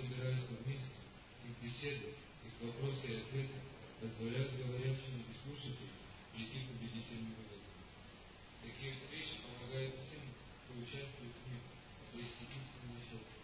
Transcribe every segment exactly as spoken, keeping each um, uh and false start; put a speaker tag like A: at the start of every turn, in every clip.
A: собираются вместе, их беседы, их вопросы и ответы позволяют говорящим и слушателям прийти к убедительным выводам. Такие встречи помогают всем, кто участвует в них, обрести истинное счастье.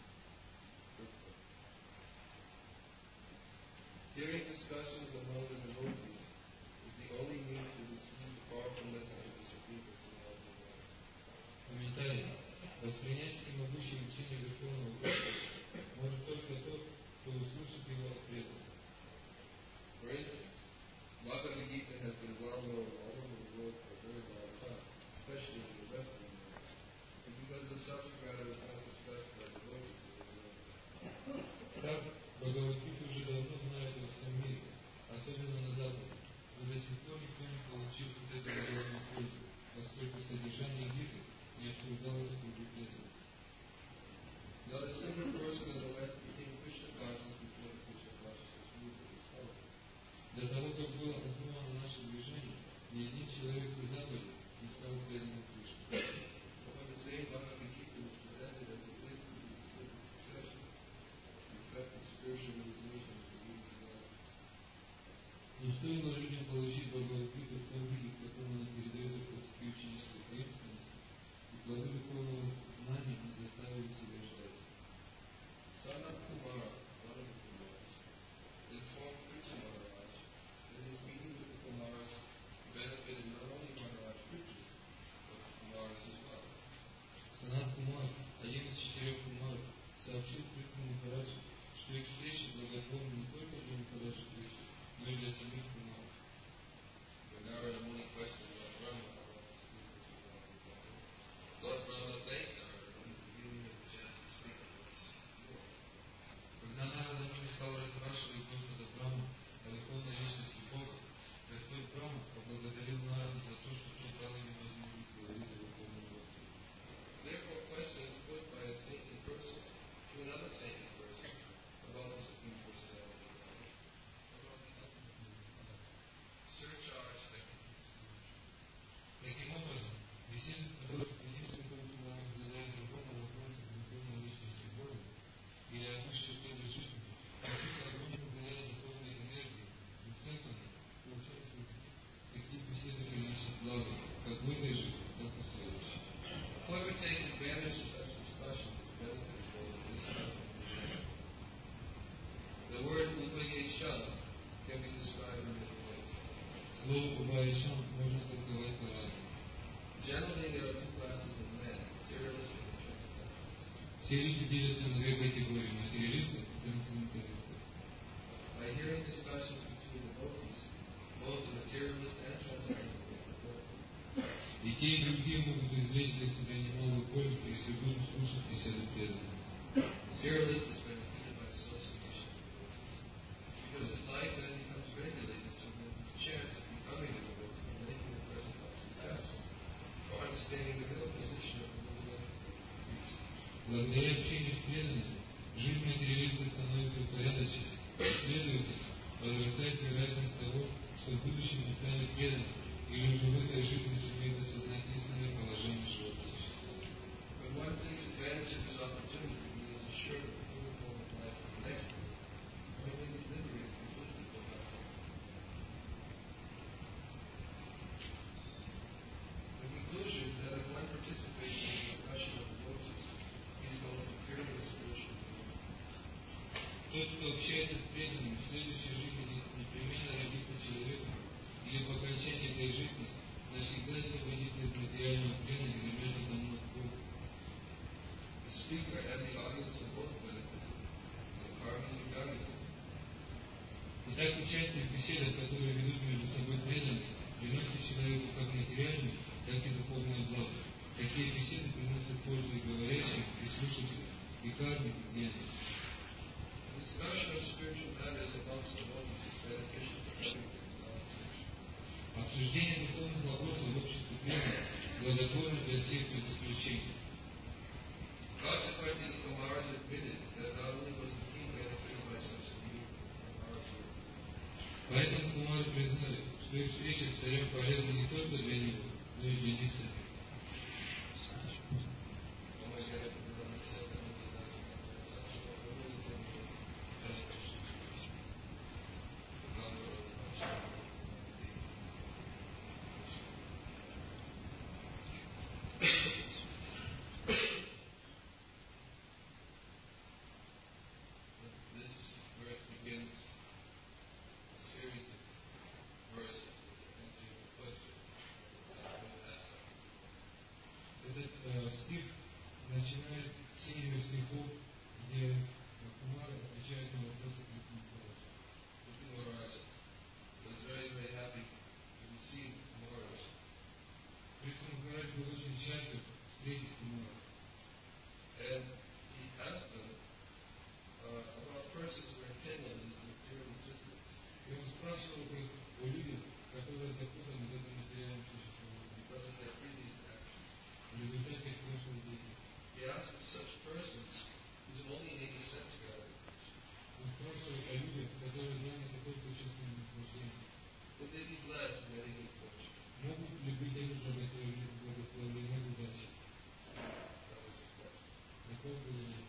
B: Hearing discussions among the devotees is the only means to receive the powerful message of the Supreme Personality.
A: Комментарий. Воспринять всемогущее учение Верховного Господа может только тот, кто услышит его от преданных.
B: For instance, Bhagavad Gita has been well known all over the world for a very long time, especially in the Western world. And because the subject matter is not discussed by devotees in the world.
A: Так, Бхагавад-гиту уже давно знают во всем мире, особенно на Западе, но до сих пор никто не получил от этого реальной пользы, поскольку содержание гиты не обсуждалось в кругу преданных.
B: Not a single person in the West became Krishna conscious before the Krishna consciousness movement was formed.
A: До того, как было основано наше движение, ни один человек на Западе не стал преданным Кришне.
B: But when the same Bhagavad Gita was presented as a wisdom to the civic succession, the effective spiritual realization was immediately realized.
A: Но стоило людям положить Бхагавад-гиту в том виде, в каком она передается в пути ученической преемственности, и плоды духовного знания не заставили себя ждать.
B: Sanat Kumara, one of the Kumaras, informed Prithu Maharaj that his meeting with the Kumaras benefited not only Maharaj Prithu, but the Kumaras as well.
A: Санат Кумар, один из четырех Кумаров, сообщил Притху Махараджу, что их встреча благотворна не только для Махараджа Кришны, но и для самих Кумаров.
B: When Narada Muni questioned Lord Brahma about the speakers of Lord Brahma thanked Narada when he was giving him the chance to speak on what he said before.
A: Когда Нарада Муни стал расспрашивать Господа Брахму о верховной личности Бога, Господь Брахма поблагодарил Нараду за то, что тот дал ему возможность говорить о верховном Господе.
B: Therefore, questions put by a saintly person to another saintly person about the Supreme Personality of God. Surcharge that
A: Таким образом, беседы, в которых один святой человек задает другому вопросы о верховной личности Бога или о высшей цели жизни, носит огромное влияние духовной энергии, зацикленной, что участвует в таких беседах приносит благо, как в этой жизни, так и в следующей.
B: whoever takes advantage of such discussions is beneficial in this life. The word Upayesha can be described in many ways.
A: Слово «убайшан» можно толковать по-разному.
B: Generally, there are two classes of men, materialists and transcendentalists.
A: Все люди делятся на две категории – материалистов и трансценденталистов.
B: By hearing discussions between devotees, both the materialists and transcendentalists are benefit.
A: И те, и другие могут извлечь для себя немалую пользу, если будут слушать беседы преданных.
B: Materialist is benefited by association with devotees. Because his life then becomes regulated so that his chance of becoming a devotee and making the present life successful, or understanding the real position of the living entity is increased.
A: Благодаря общению с преданными, жизнь материалиста становится упорядоченной, и, следовательно, возрастает вероятность того, что в будущем он станет преданным, или уже в этой жизни сумеет осознать истинное положение живого существа.
B: When one takes advantage of this opportunity, he is assured of the full form of life for the next day, when he will be liberated completely from that form. The conclusion is that if one participates in the discussion of devotees, he is both material and spiritual.
A: Тот, кто общается с преданными, в следующей жизни непременно родится человеком, или по окончании этой жизни навсегда освободится из материального плена и вернется домой к Богу.
B: The speaker and the audience are both benefited. The karmis are benefited.
A: Итак, участие в беседах, которые ведут между собой преданные, приносит человеку как материальное, так и духовное благо. Такие беседы приносят пользу и говорящим, и слушателям, и карме, и генам.
B: Discussion of spiritual matters amongst devotees is beneficial for everyone.
A: Обсуждение духовных вопросов в обществе преданных благотворно для всех без исключения.
B: Consequently, the Kumaras admitted that not only was the king benefited by such a meeting,
A: Поэтому Кумары признали, что их встреча с царем полезна не только для него, но и для них самих. людях, которые заняты только чувственным наслаждением.
B: Would they be blessed in any good fortune?
A: Могут ли быть они благословлены, благословлены в удаче?
B: That was the question.
A: Такой был вопрос.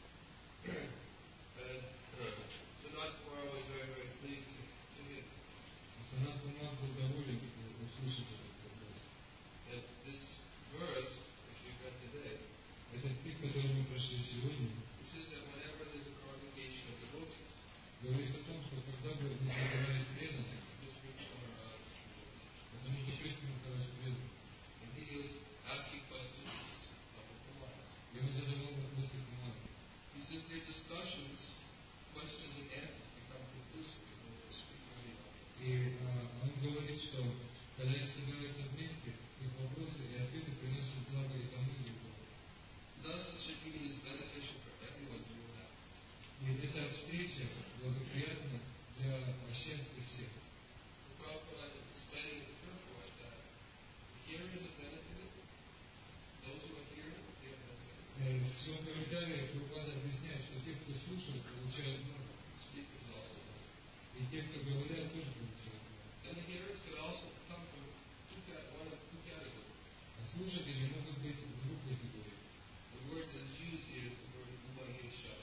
B: And uh, Sanat Kumar was very, very pleased to, to hear this.
A: Санат Кумар был доволен услышать этот вопрос.
B: And this verse, which we read today,
A: Это стих, который мы прошли сегодня,
B: it says that whenever there's a congregation of devotees,
A: говорит о том, что когда бы не собирались преданные,
B: this brings Kumar out.
A: потому что Кришна Махарадж предан,
B: And he was asking questions of Kumar.
A: и он задавал вопросы Кумару.
B: He said their discussions, questions and answers become conclusive when they speak to the audience.
A: И а, он говорит, что когда они собираются вместе, их вопросы и ответы приносят благо и тому, и другому.
B: Thus, such a meeting is beneficial for everyone to have.
A: И эта встреча благоприятна для счастья всех.
B: So Prabhupada is explaining to Purport that the hearers are benefited, those who are hearing, they are benefited.
A: В своем комментарии Прабхупада объясняет, что те, кто слушают, получают много.
B: Speakers also benefited.
A: И те, кто говорят, тоже получают много.
B: And the hearers could also come from two, one of two categories.
A: А слушатели могут быть в двух категориях.
B: The word that is used here is the word Ubayesha.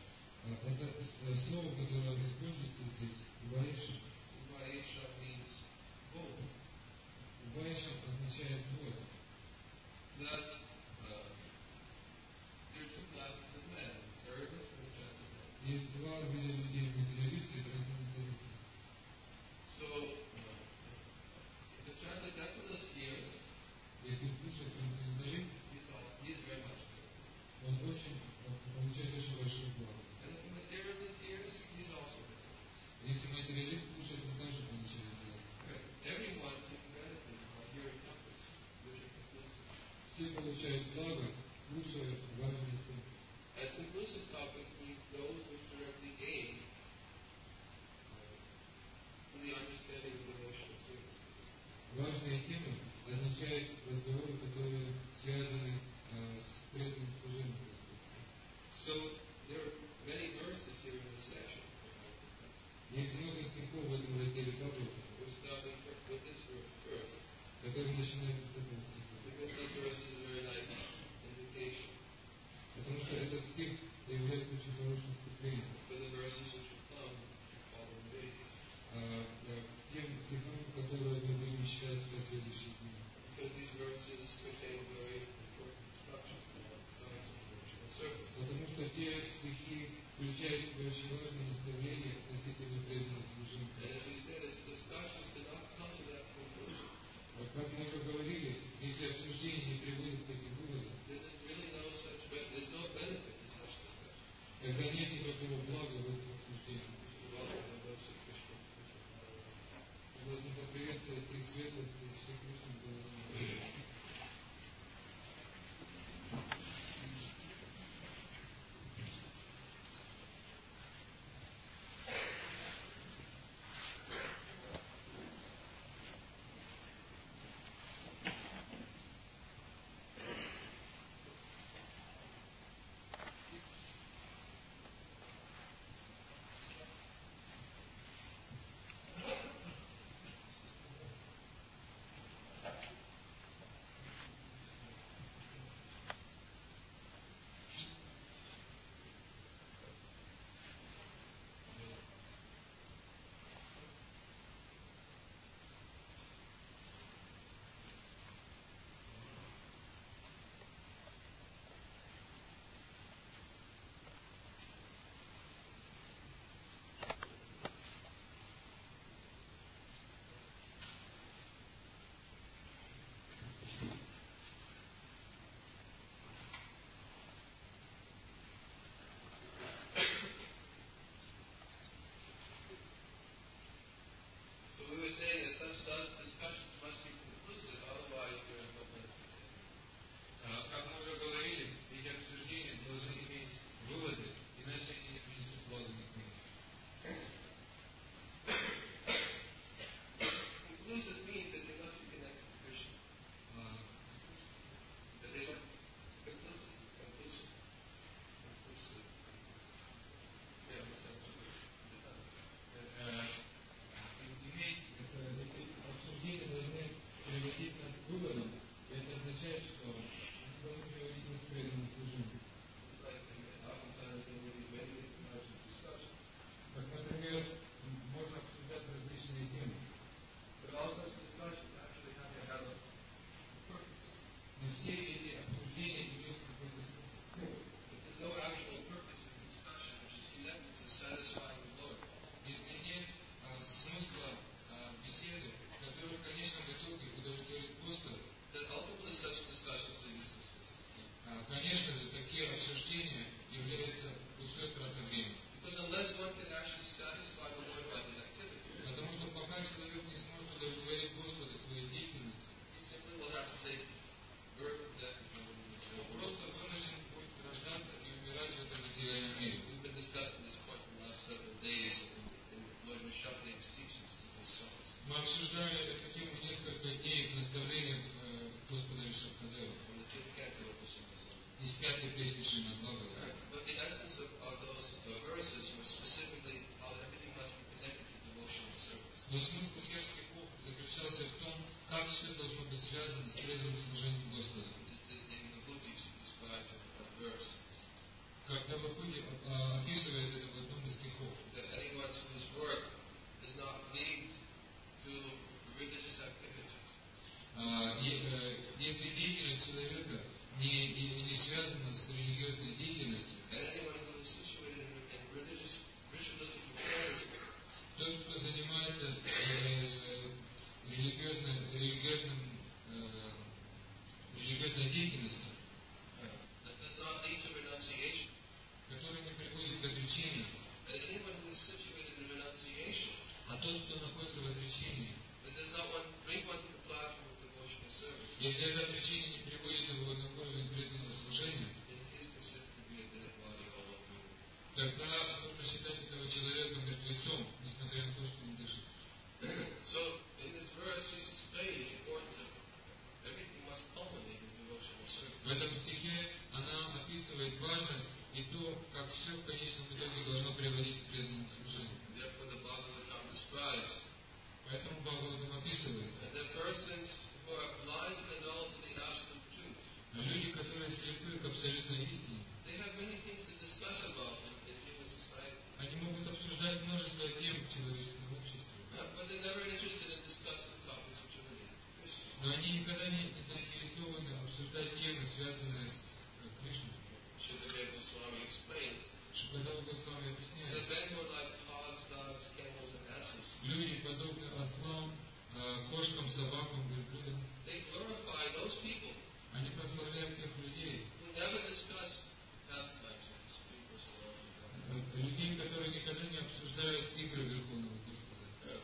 A: Это слово, которое используется здесь, Убаеша.
B: Ubayesha means both.
A: Убаеша означает вот.
B: That uh, there are two classes of men, materialists and transcendentalists.
A: Есть два вида людей, материалисты и трансценденталисты.
B: So, uh, the transcendentalist hears,
A: Если слушать трансценденталист,
B: he's, all, he's very much good.
A: он очень, он получает очень большое благо.
B: And if the materialist hears, he's also good.
A: Если материалист слушает, он также получает благо.
B: Everyone can benefit by hearing topics which are conclusive.
A: Все получают благо, слушая важные темы.
B: And conclusive topics means those which directly aim for the understanding of devotional service.
A: Важные темы означают разговоры, которые связаны э, с преданным служением Господу.
B: So there are many verses here in this section.
A: Есть много стихов в этом разделе Бхагавата,
B: We're starting with this verse first.
A: которые начинаются с этого стиха.
B: Because this verse is a very nice indication
A: Потому что этот стих является очень хорошим вступлением
B: for the verses which will come in following days.
A: а, к тем стихам, которые мы будем читать в последующие дни.
B: Because these verses contain very important instructions about the science of devotional service.
A: Потому что те стихи включают в себя очень важные наставления относительно преданного служения.
B: And as we said, its discussions do not come to that conclusion.
A: Вот как мы уже говорили, если обсуждение не приводит к этим выводам,
B: There is really no such be- there's no benefit to such discussion.
A: тогда нет никакого блага в этом обсуждении.
B: Welcome, and worship Krishna, Krishna, Hare.
A: Должны поприветствовать их светлых и всех личных головных. Но смысл тех стихов заключался в том, как все должно быть связано с преданным служением Господу. Как Давахути описывает это в одном из стихов. Если деятельность человека не, не, не связана с религиозной деятельностью, тот, кто занимается э, религиозной, религиозным, э, религиозной деятельностью, который не приводит к отречению, а тот, кто находится в отречении, если это отречение не приводит его на уровень преданного служения, тогда нужно считать этого человека мертвецом, несмотря на то, что он дышит. В этом стихе она описывает важность и то, как все в конечном итоге должно приводить к преданному служению. Поэтому Бхагаватам описывает. Люди, которые слепы к абсолютной истине, они могут обсуждать множество тем в человеческом обществе. Но они никогда не заинтересованы обсуждать темы, связанные с Кришной. Шукадева Госвами объясняет. Люди подобны ослам, кошкам, собакам, верблюдам. Они прославляют тех людей, людей, которые никогда не обсуждают игры Верховного Господа.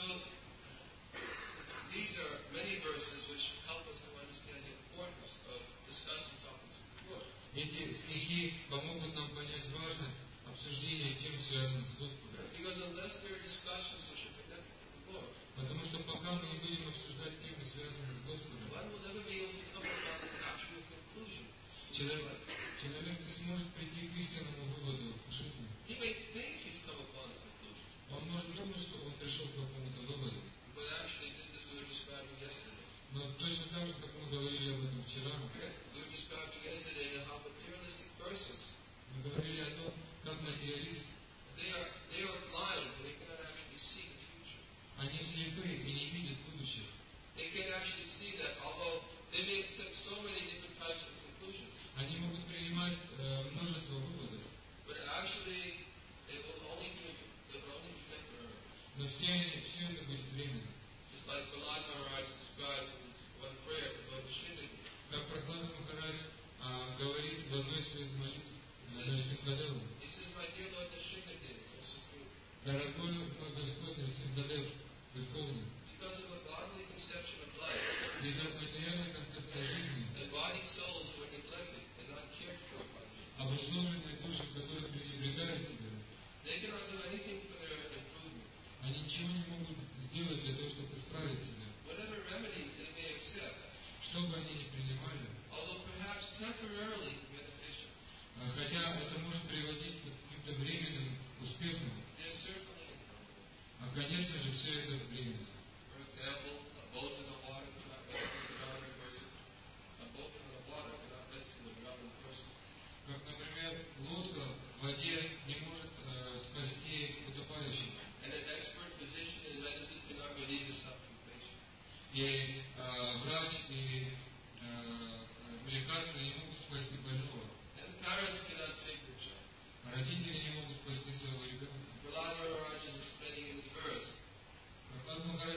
A: Эти стихи помогут нам понять важность обсуждения тем, связанных с Господом. Потому что пока мы не будем обсуждать темы, связанные с Господом, человек, человек не сможет прийти к истинному выводу в жизни. Он может думать, что он пришел к какому-то выводу. Но точно так же, как мы говорили об этом вчера, мы говорили о том, как материалист, они слепы и не видят будущего. Они могут принимать э, множество выводов, но все, они, все это будет временно. Как Прохлада Махарадж а, говорит в одной из своих молитв на Симхадеву. Дорогой мой Господь Симхадев, Верховный, из-за материальной концепции жизни, обусловленные души, которые пренебрегают тебя, они ничего не могут сделать для того, чтобы исправить себя. Что бы они ни принимали, хотя это может приводить к каким-то временным успехам, а, конечно же, все это временно. Как, например, лодка в воде не может э, спасти утопающего. И э, врач и э, лекарства не могут спасти больного. Родители не могут спасти своего ребенка. Прохлада Махарадж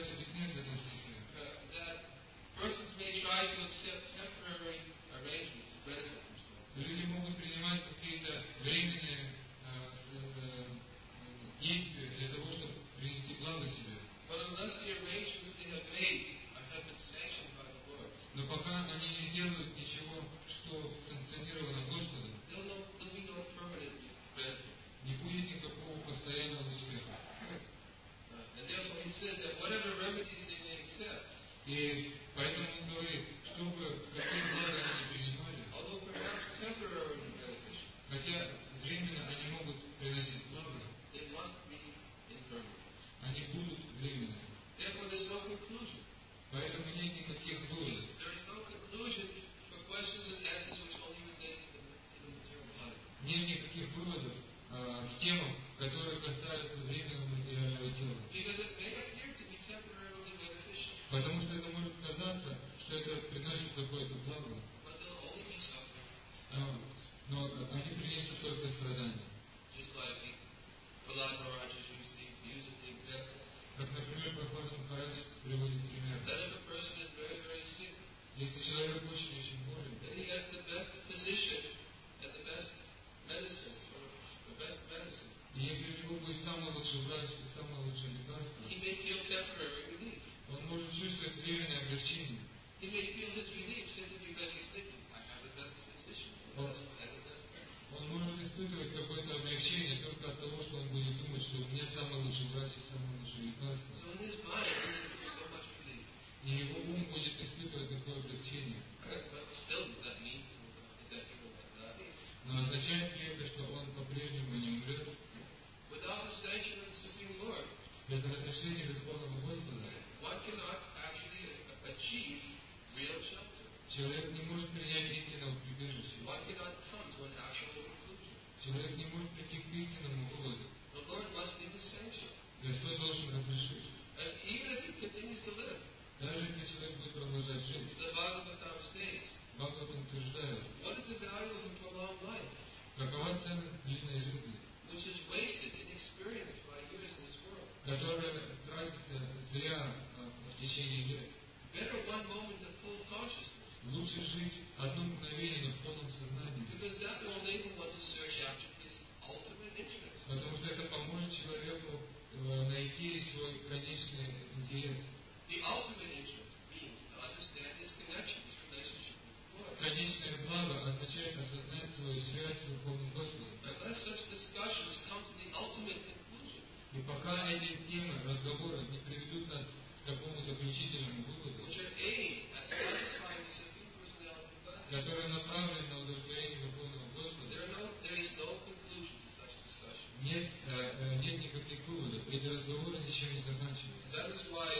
A: доводов а, к темам, которые касаются временного материального тела.
B: Because it may appear to be temporarily beneficial,
A: Потому что это может казаться, что это приносит какое-то благо,
B: but there'll only be suffering.
A: а, но они принесут только страдания.
B: Just like the Prahlad Maharaj used the, uses the example
A: Как, например, Прабхупада Махарадж приводит пример.
B: that if a person is very, very sick,
A: Если человек очень-очень болен,
B: then he has the best physician and the best medicine, or the best medicine.
A: и если у него будет самый лучший врач и самое лучшее лекарство,
B: He may feel temporary relief.
A: он может чувствовать временное облегчение.
B: He may feel his relief simply because he's thinking, I have the best physician, the best, and the best medicine.
A: Он может испытывать какое-то облегчение только от того, что он будет думать, что у меня самый лучший врач и самое лучшее лекарство.
B: So in his mind, he's going to feel so much relief.
A: И его ум будет испытывать такое облегчение.
B: But still, does that mean that he will not die?
A: Но означает ли это, что он по-прежнему не умрет?
B: Without the sanction of the Supreme Lord,
A: Без разрешения Верховного Господа
B: one cannot actually achieve real shelter.
A: человек не может принять истинного прибежища.
B: One cannot come to an actual conclusion.
A: Человек не может прийти к истинному выводу.
B: The Lord must be the sanction.
A: Господь должен разрешить.
B: And even if he continues to live,
A: Даже если человек будет продолжать жить,
B: the Bhagavatam states,
A: Бхагаватам утверждает,
B: what is the value of a prolonged life,
A: какова ценность длинной жизни,
B: which is wasted, inexperienced by years in this world?
A: которая тратится зря а, в течение лет.
B: Better one moment of full consciousness,
A: Лучше жить одно мгновение, но в полном сознании,
B: because that will enable one to search after his ultimate interest.
A: потому что это поможет человеку э, найти свой конечный интерес.
B: The ultimate interest means to understand his connection, his relationship with the Lord.
A: Конечное благо означает осознать свою связь с Верховным Господом.
B: Unless such discussions come to the ultimate conclusion,
A: И пока эти темы, разговоры не приведут нас к такому заключительному выводу,
B: which are aimed at satisfying the Supreme Personality of Godhead,
A: который направлен на удовлетворение Верховного Господа,
B: there, are no, there is no conclusion to such discussions.
A: нет, э, э, нет никаких выводов. Эти разговоры ничем не заканчиваются.
B: That is why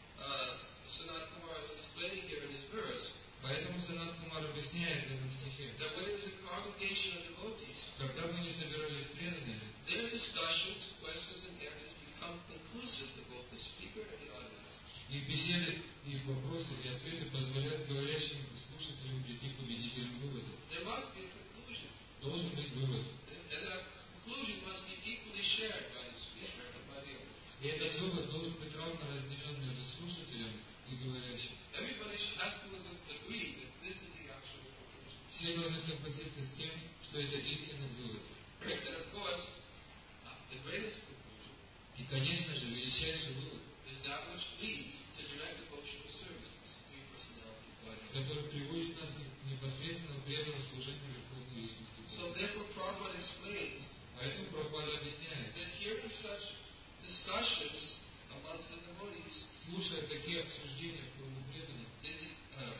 B: uh, Sanat Kumar is explaining here in this verse
A: Поэтому Санат Кумар объясняет в этом стихе,
B: that when there is a congregation of devotees,
A: когда мы не собирались преданными,
B: their discussions, questions, and answers become conclusive to both the speaker and the audience.
A: их беседы, их вопросы и ответы позволяют говорящим слушателям прийти к убедительному выводу.
B: There must be a conclusion,
A: Должен быть вывод.
B: and, and that conclusion must be equally shared by the speaker and by the audience.
A: И этот вывод должен быть равно разделен между слушателем и говорящим.
B: Everybody has to agree that this is the actual conclusion.
A: Все должны согласиться с тем, что это истинный вывод.
B: And of course, uh, the greatest conclusion
A: И, конечно же, величайший вывод,
B: is that which leads to direct devotional service to the Supreme Personality of Godhead.
A: который приводит нас к непосредственному преданному служению Верховной Личности.
B: So therefore, Prabhupada explains
A: Поэтому Прабхупада объясняет,
B: that hearing such discussions amongst the devotees
A: слушая такие обсуждения в кругу преданных,
B: is the, uh,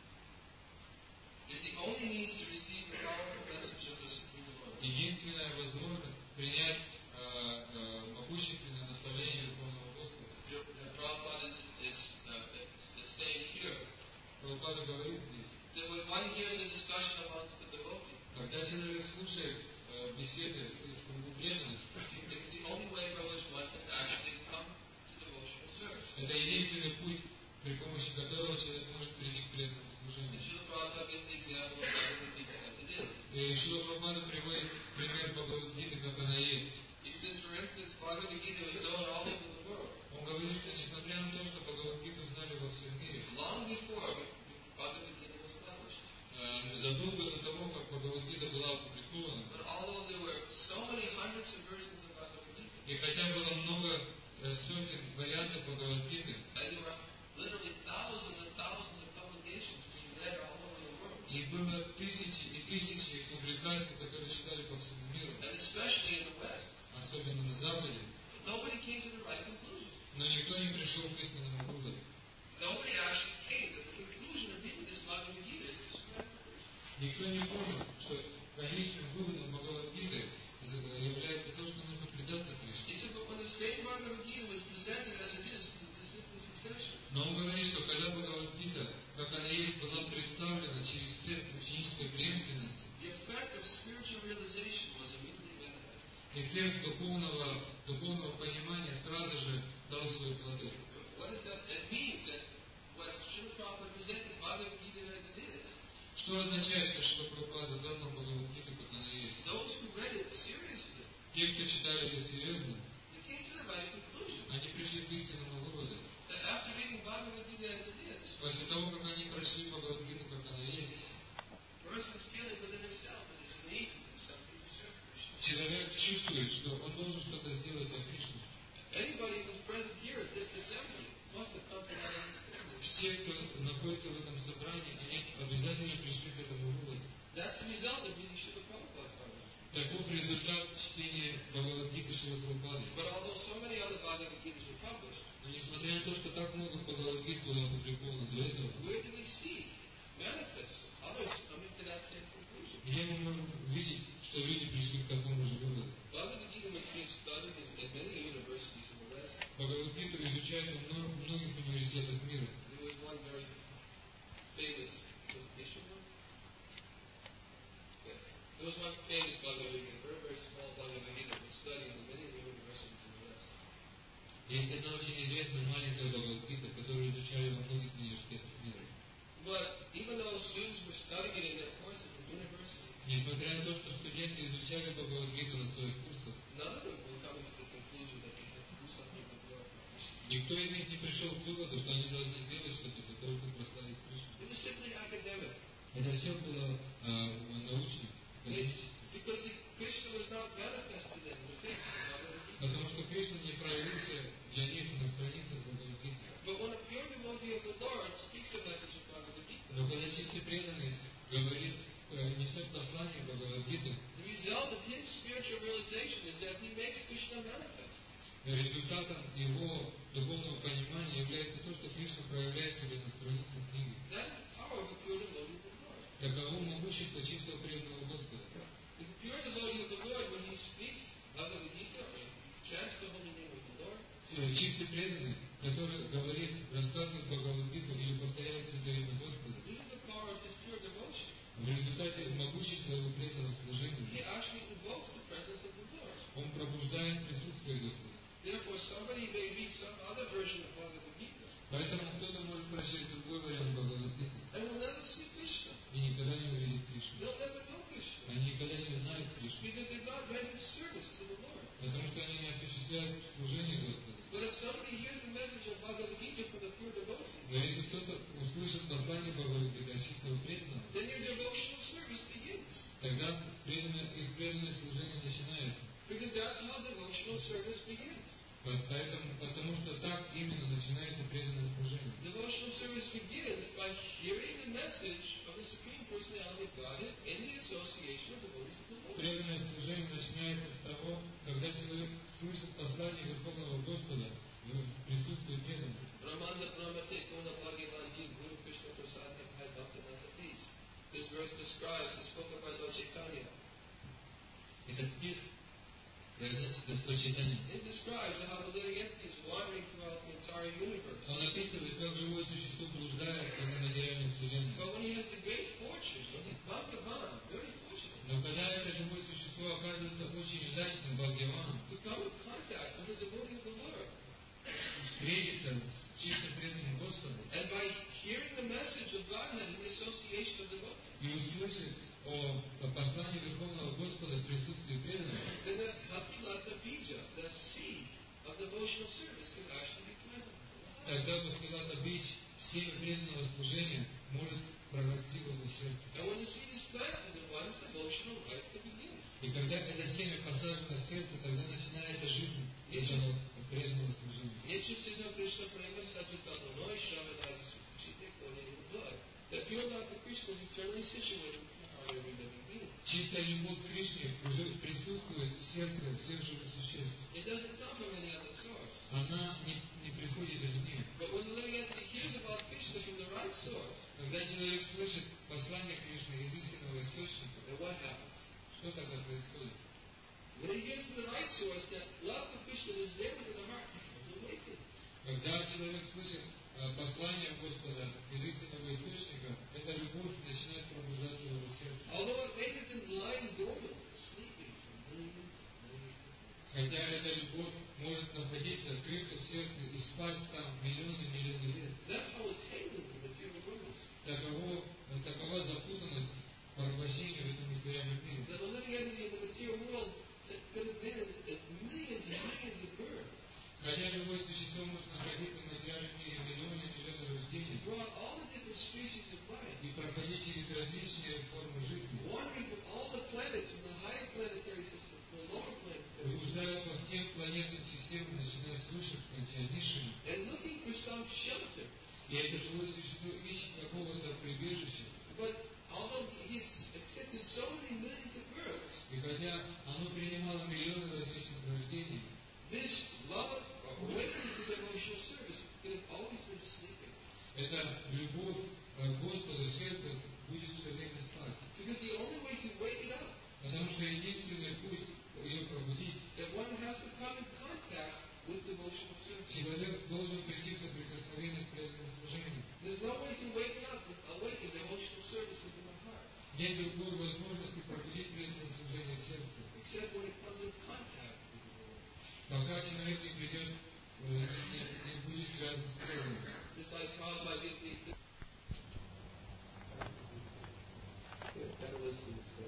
B: is the only means to receive the powerful message of the Supreme Lord.
A: единственная возможность принять э, э, могущественное наставление Верховного Господа.
B: Prabhupada is, is, uh, is saying here
A: Прабхупада говорит здесь,
B: that when one hears a discussion amongst the devotees,
A: когда человек слушает э, беседы в кругу преданных,
B: it's the only way by which one can actually come to devotional service.
A: это единственный путь, при помощи которого человек может прийти к преданному
B: And
A: служению.
B: Srila Prabhupada gives the example of Bhagavad Gita as it is.
A: И Шрила Прабхупада приводит пример Бхагавад-гиты, как она есть.
B: He says, for instance, Bhagavad Gita was known all over the world.
A: Он говорит, что несмотря на то, что Бхагавад-гиту знали во всем мире,
B: Long before Bhagavad Gita was published.
A: э, задолго до того, как Бхагавад-гита была опубликована,
B: But although there were so many hundreds of versions of Bhagavad Gita,
A: и хотя было много э, сотен вариантов Бхагавад-гиты,
B: and there were literally thousands and thousands of publications being read all over the world,
A: и было тысячи и тысячи публикаций, которые читали по всему миру,
B: and especially in the West,
A: особенно на Западе,
B: nobody came to the right conclusion.
A: но никто не пришел к истинному выводу.
B: Nobody actually came to the conclusion of reading this Bhagavad Gita is to spread first.
A: Никто не понял, что конечным выводом Бхагавад-гиты является то, что нужно предаться Кришне.
B: He said, but when the same Bhagavad Gita was presented as it is to the disciple succession,
A: Но он говорит, что когда Бхагавад-гита, как она есть, была представлена через цепь ученической преемственности,
B: the effect of spiritual realization was immediately
A: Эффект духовного, духовного понимания сразу же дал свои плоды.
B: What does that, that means? That what Srila Prabhupada presented Bhagavad Gita as it is.
A: Что означает, что Шрила Прабхупада дал нам Бхагавад-гиту, как она есть?
B: Those who read it seriously,
A: Те, кто читали это серьезно,
B: they came to the right conclusion.
A: они пришли к истинному выводу.
B: That after reading Bhagavad Gita as it is,
A: После того, как они прошли Бхагавад-гиту, как она есть,
B: a person's feeling within himself that there's a need to do something to serve Krishna.
A: человек чувствует, что он должен что-то сделать для Кришны.
B: Anybody who's present here at this assembly must have come to that understanding.
A: Все, кто находится в этом собрании, они обязательно пришли к этому выводу.
B: That's the result of reading Srila Prabhupada's Bhagavad Gita.
A: Таков результат чтения Бхагавад-гиты Шрилы Прабхупады.
B: But although so many other Bhagavad Gitas were published,
A: Но несмотря на то, что так много Бхагавад-гит было опубликовано до этого,
B: where do we see manifests of others coming to that same conclusion?
A: где мы можем видеть, что люди пришли к такому же выводу?
B: Bhagavad Gita was being studied in, in many universities in the West.
A: Бхагавад-гиту изучают в мно- многих университетах мира.
B: There was one very famous presentation. Yeah. There was one famous Bhagavad Gita, very, very small Bhagavad Gita that was studied in many universities in the West.
A: Есть одна очень известная маленькая Бхагавад-гита, которую изучали во многих университетах мира.
B: But even though students were studying it in their courses in universities,
A: Несмотря на то, что студенты изучали Бхагавад-гиту на своих курсах,
B: none of them were coming to the conclusion that they had to do something to glorify Krishna.
A: никто из них не пришел к выводу, что они должны делать что-то для того, чтобы прославить Кришну.
B: It was simply academic.
A: Это все было а, научно, академически.
B: Because the, Krishna was not manifested in the text of Bhagavad Gita.
A: Потому что Кришна не проявился для них на страницах Бхагавад-гиты.
B: But when a pure devotee of the Lord speaks a message of Bhagavad Gita,
A: Но когда чистый преданный говорит, э, несет послание Бхагавад-гиты,
B: the result of his spiritual realization is that he makes Krishna manifest.
A: результатом его духовного понимания является то, что Кришна проявляет себя на страницах книги.
B: That is the power of a pure devotee of the Lord.
A: Таково могущество чистого преданного Господа.
B: The pure devotee of the Lord, when he speaks Bhagavad Gita or chants the holy name of the Lord,
A: Э, Чистый преданный, который говорит, рассказывает Бхагавад-гиту или повторяет святое имя Господа,
B: due to the power of his pure devotion,
A: в результате могущества его преданного
B: he
A: служения,
B: actually invokes the presence of the Lord.
A: он пробуждает присутствие Господа.
B: Therefore, somebody may read some other version of Bhagavad Gita
A: Поэтому кто-то может прочесть другой вариант Бхагавад-гиты
B: and will never see Krishna.
A: и никогда не увидит Кришну.
B: They'll never know Krishna.
A: Они никогда не узнают Кришну,
B: Because they're not rendering service to the Lord.
A: потому что они не осуществляют служение Господу.
B: But if somebody hears the message of Bhagavad Gita from the pure devotee,
A: Но если кто-то услышит послание Бхагавад-гиты от чистого преданного,
B: then your devotional service begins.
A: тогда преданное, их преданное служение начинается.
B: Because that's how devotional service begins.
A: Поэтому, потому что так именно начинается преданное служение.
B: Devotional service begins by hearing the message of the Supreme Personality of Godhead in the association of devotees of the Lord.
A: Преданное служение начинается с того, когда человек слышит послание Верховного Господа в присутствии преданных.
B: Ramanda Pramate Kona Bhagavanji Guru Krishna Prasad Bhai Bhaktivinoda Peace. This verse describes the spoken by Lord Chaitanya.
A: Этот стих произносит Господь Чайтанья.
B: It describes how the living entities wandering throughout the entire universe.
A: Он описывает, как живое существо блуждает по материальной вселенной.
B: But when he has the great fortune, when he's Bhagavan, very fortunate,
A: Но когда это живое существо оказывается очень удачным Бхагаваном,
B: to come in contact with the devotee of the Lord,
A: встретиться с чисто преданным Господом
B: and by hearing the message of Godhead in the association of devotees,
A: и услышать о послании Верховного Господа в присутствии преданных,
B: then that Bhaktilata Bija, the seed of devotional service, can actually be planted.
A: тогда Бхактивинода Бич, семя преданного служения, может прорасти в его сердце.
B: And when the seed is planted, then one's devotional life can begin.
A: И когда это семя посажено в сердце, тогда начинается жизнь этого преданного служения.
B: Nitya Krishna Prema Sajitano Noi Shravanai Sukhite Kone in the blood. That pure love for Krishna is eternally situated in the heart of every living being.
A: Чистая любовь к Кришне уже присутствует в сердце всех живых существ.
B: It doesn't come from any other source.
A: Она не, не приходит извне.
B: But when the living entity hears about Krishna from the right source,
A: Когда человек слышит послание Кришны из истинного источника,
B: then what happens?
A: что тогда происходит?
B: When he hears from the right source that love for Krishna is there within the heart, he becomes awakened.
A: Когда человек слышит э, послание Господа из истинного источника, эта любовь начинает пробуждаться в его сердце.
B: Although it may have been lying dormant, sleeping for millions and millions of
A: Хотя эта любовь может находиться, открыться в сердце и спать там миллионы-миллионы лет.
B: That's how entangled the material world is.
A: Таково, такова запутанность порабощения в этом материальном мире.
B: That the living entity of the material world that could have been as millions and millions of births.
A: Хотя живое существо может находиться в материальном мире миллионы лет рождений
B: Throughout all the different species of life.
A: и проходить через различные формы жизни.
B: Wandering from all the planets from the higher planetary system to the lower planetary system.
A: Блуждая по всем планетным системам, начиная с высших, кончая низшими.
B: And looking for some shelter.
A: И это живое существо ищет какого-то прибежища.
B: But although he's accepted so many millions of births,
A: и хотя оно принимало миллионы различных рождений,
B: this love of awakening to devotional service could have always been sleeping.
A: эта любовь Господа в сердце будет все время спать.
B: Because the only way to wake it up,
A: потому что единственный путь ее пробудить,
B: that one has to come in contact with devotional service.
A: Человек должен прийти в соприкосновение с преданным служением.
B: There's no way to wake up, awaken devotional service within the heart.
A: Нет другой возможности пробудить преданное служение в сердце,
B: except when it comes in contact with the Lord.
A: пока человек не придет, не, не будет связан с Богом.
B: Just like Prabhupada did the catalyst is uh,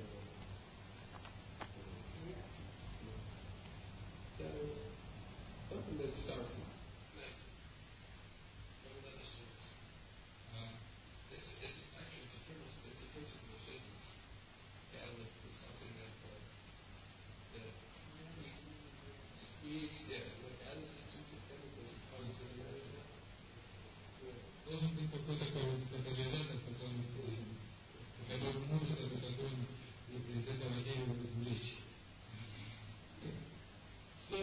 B: catalyst, something that starts it. Next. From another source. Um, it's, it's actually it's a principle, it's a principle of physics. Catalyst is something that uh, that creates, yeah, the catalyst is two chemicals that causes the matter.
A: Должен быть какой-то катализатор, который, который может этот огонь из этого дерева извлечь.
B: So,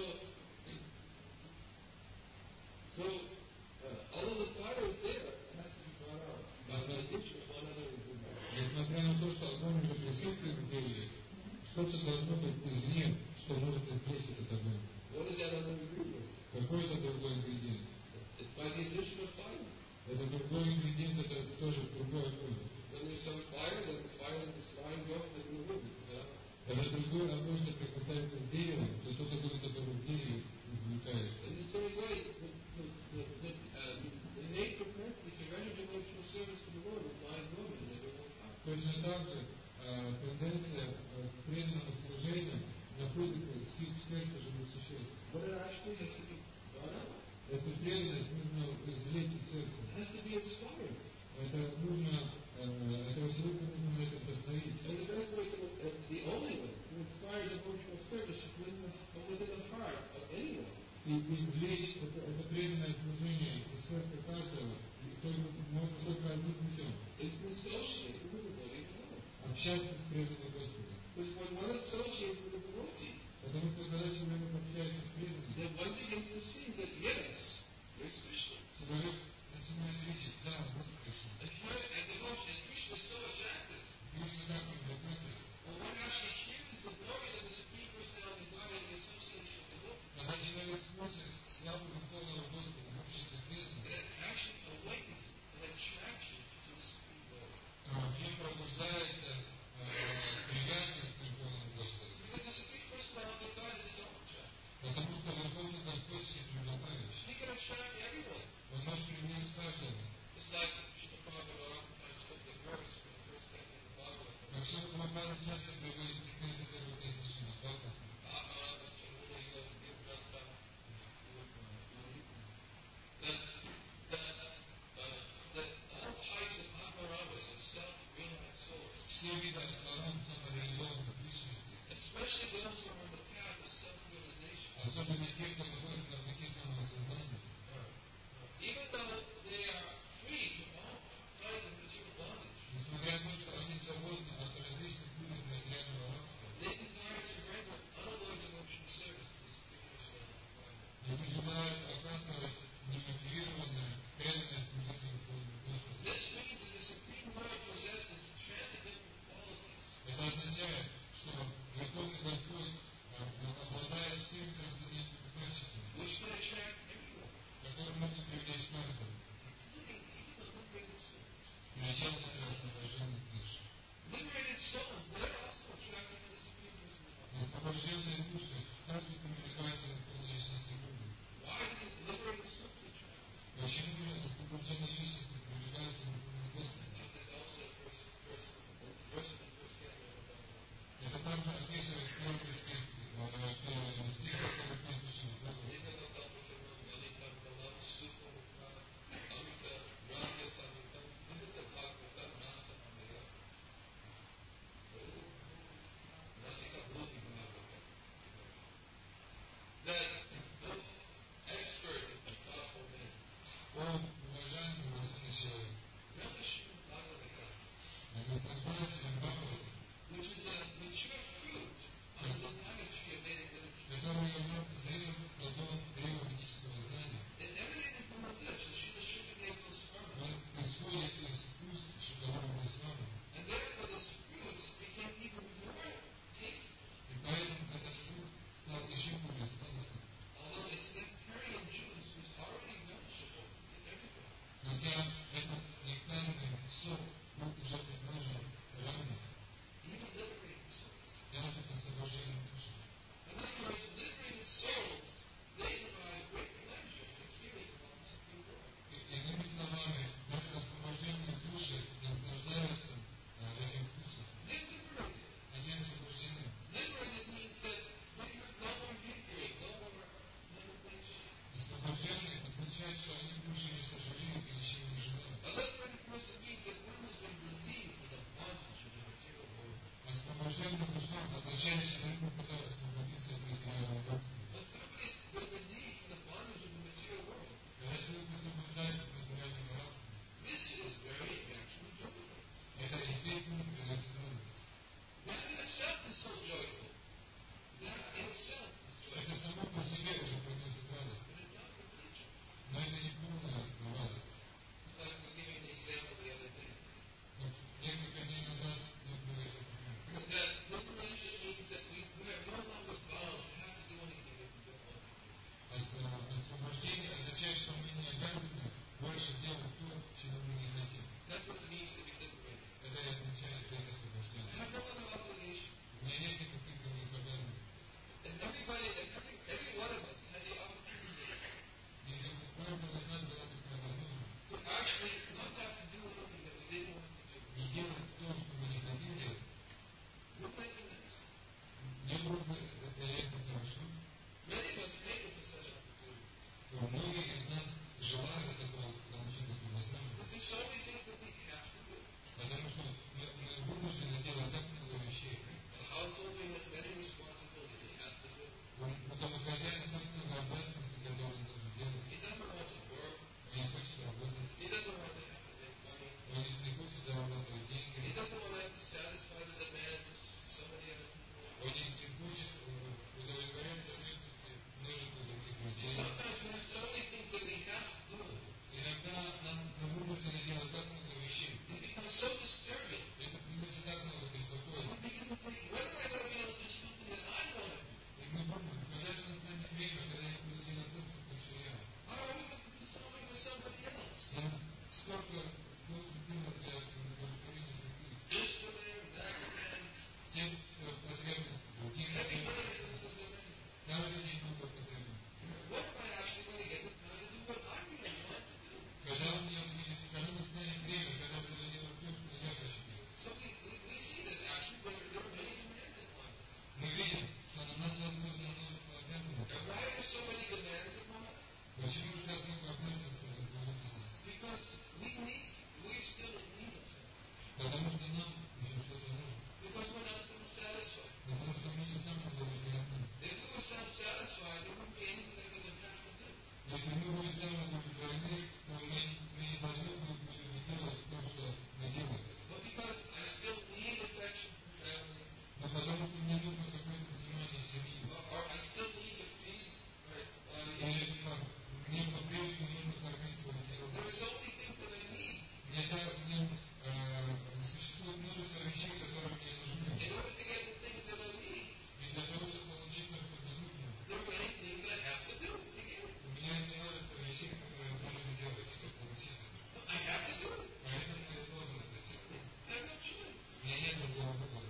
B: so uh, although the fire is there, it has to be brought out. By the addition of one other ingredient.
A: Несмотря на то, что огонь уже присутствует в дереве, что-то должно быть извне, что может извлечь этот огонь.
B: What is that other ingredient?
A: Какой это другой ингредиент?
B: It's by the addition of fire.
A: Это другой ингредиент, это тоже другой огонь.
B: When there's some fire, then the fire that is flying off is in the wind.
A: Когда другой огонь соприкасается с деревом, то тот огонь, который в дереве, извлекается.
B: In the same way, the, the, the, the, uh, the innate propensity to render devotional service to the Lord is lying dormant in everyone's heart.
A: Точно так же э, тенденция э, к преданному служению находится в сердце живых существ.
B: But it actually has to be brought out.
A: Эту преданность нужно извлечь из сердца.
B: It has to be inspired.
A: Это нужно, э, этого человека нужно на это вдохновить.
B: And the best way to, uh, the only way to inspire devotional service is within the, within the heart of anyone.
A: И извлечь это, это преданное служение из сердца каждого, и только, можно только одним путем.
B: It's to associate with the devotee alone.
A: Общаться с преданным Господом.
B: Because when one associates with the devotee,
A: потому что когда человек общается с преданным,
B: then one begins to see that yes, there's Krishna.
A: человек начинает видеть, да, вот Кришна.
B: And devotion, and Krishna is so attractive.
A: Кришна так привлекателен.
B: When one actually hears the glories of the Supreme Personality of God and the association of the devotee,
A: Когда человек слушает славу Верховного Господа в обществе преданных,
B: it actually awakens an attraction to the Supreme Lord.
A: в нем пробуждается привязанность к Верховному Господу.
B: Because the Supreme Personality of God is his own attraction.
A: Потому что Верховный Господь всех привлекающий.
B: He can attract everyone.
A: Он может привлечь каждого.
B: It's like Srila Prabhupada oftentimes took the verse from the first section of the Bhagavatam.
A: Как Шрила Прабхупада часто приводит пример из первой песни Шримад Бхагаватам.
B: That, that, uh, that all types of Atmaravas are self-realized souls.
A: Все виды Атмарам самореализованных личностей.
B: Especially those who are on the path of self-realization.
A: Особенно те, кто находится на пути самоосознания.
B: Even though they are free from all kinds of material bondage.
A: Несмотря на то, что они свободны от различных видов материального рабства.
B: They desire to render unalloyed devotional service to the Supreme Personality of God.
A: Они желают оказывать немотивированное преданное служение Верховному Господу.
B: This means that the Supreme Lord possesses transcendental qualities.
A: Это означает, что Верховный Господь обладает всеми трансцендентными качествами.
B: that no expert and thoughtful man,
A: О, уважаемый разумный человек,
B: Brahma Srimad Bhagavatam,
A: разбирайся в Бхагавате,
B: which is a mature fruit on the Lotus tree of Vedic literature.
A: который является зрелым плодом древоведического знания.
B: It emanated from a lips of Srila Shrikadeva Goswami.
A: Он исходит из уст Шукадева Госвами.
B: And therefore this fruit became even more tasty.
A: И поэтому этот фрукт стал еще более сладостным.
B: Although its nectarian juice was already noticeable to everybody.
A: Хотя этот нектарный сок был уже предложен ранее,
B: Even liberated souls.
A: даже освобожденным душам.
B: In other words, liberated souls, they derive great pleasure in hearing about the Supreme Lord.
A: Иными словами, даже освобожденные души наслаждаются этим вкусом.
B: They're liberated.
A: Они освобождены.
B: Liberated means that they have no more victory, no more limitation.
A: Освобожденные означает, что они больше не сожалеют и ничего не желают.
B: A liberated person means that one has been relieved from the bondage of the material world.
A: Освобожденный душа означает, что человек пытается освободиться от материального родства.
B: When somebody's been relieved from the bondage of the material world,
A: Когда человек освобождается от материального родства,
B: this is very actually joyful.
A: это естественно приносит радость.
B: That in itself is so joyful. That in itself is joyful.
A: Это само по себе уже приносит радость.
B: But it's not complete.
A: Но это не полная радость.
B: It's like we gave you an example the other day.
A: Вот несколько дней назад мы говорили,
B: That liberation means that we, we are no longer bound to have to do anything if we don't want to.
A: освобождение означает, что мы не обязаны больше делать то, чего мы не хотим.
B: That's what it means to be liberated.
A: Это и означает это
B: I
A: освобождение.
B: have no other obligation.
A: У меня нет никаких других обязанностей.
B: And everybody, and every, every one of us had the opportunity
A: Если бы у каждого из нас была такая возможность
B: to actually not have to do anything that we didn't want to do.
A: не делать то, что мы не хотим делать,
B: Wouldn't that be nice?
A: не было бы это реально хорошо,
B: Many of us make it for such opportunities.
A: то многие из нас желают такого, получить такую возможность.
B: But there's so many things that we have to do.
A: Потому что мы, мы вынуждены делать так много вещей.
B: A householder has many responsibilities he has to do.
A: У, у домохозяина так много обязанностей, которые он должен делать.
B: He doesn't want to work.
A: Он не хочет работать,
B: He doesn't want to have to make money.
A: он не, не хочет зарабатывать
B: He
A: деньги,
B: doesn't want to have to satisfy the demands of so many other people.
A: он не, не хочет э, удовлетворять потребности множества других людей.
B: Sometimes we have so many things that we have to do.
A: Иногда нам мы вынуждены делать так много вещей.
B: It becomes so disturbing.
A: Это приносит так много беспокойства.
B: We begin to think, when am I going to be able to do something that I want to do?
A: И мы думаем, когда же настанет время, когда я буду делать то, что хочу я.
B: I always have to do something for somebody else.
A: Я столько должен делать для удовлетворения других.
B: This for them, that for them.
A: Тем э, потребностей, других
B: Every day
A: потребностей.
B: is a little different.
A: Каждый день много потребностей.
B: When am I actually going to get the time to do what I really want to do?
A: Когда у меня будет, когда настанет время, когда я буду делать то, что я хочу делать.
B: So we, we, we see that actually there, there are many demands upon us.
A: Мы видим, что на нас возможно множество обязанностей.
B: And why are there so many demands upon us?
A: Почему же так много обязанностей возложено на нас?
B: Because we need, we're still in need of something.
A: Потому что нам еще что-то нужно.
B: Because we're not self-satisfied.
A: Потому что мы не самоудовлетворены.
B: If we were self-satisfied, there wouldn't be anything that we would have to do.
A: Если мы будем самоудовлетворены, то мы, мы не должны будем делать то, что мы делаем.
B: But because I still need affection from family,
A: Но потому что мне нужно какое-то внимание семьи.
B: or, or I still need to feed my body,
A: Или как, мне по-прежнему нужно кормить свое тело.
B: there are so many things that I need.
A: Мне, так, мне э, существует множество вещей, которые мне нужны.
B: In order to get the things that I need,
A: И для того, чтобы получить то, что мне нужно,
B: there are many things that I have to do to get it.
A: у меня есть множество вещей, которые я должен делать, чтобы получить это.
B: I have to do it.
A: Поэтому я должен это делать.
B: I have no choice.
A: У меня нет другого выбора.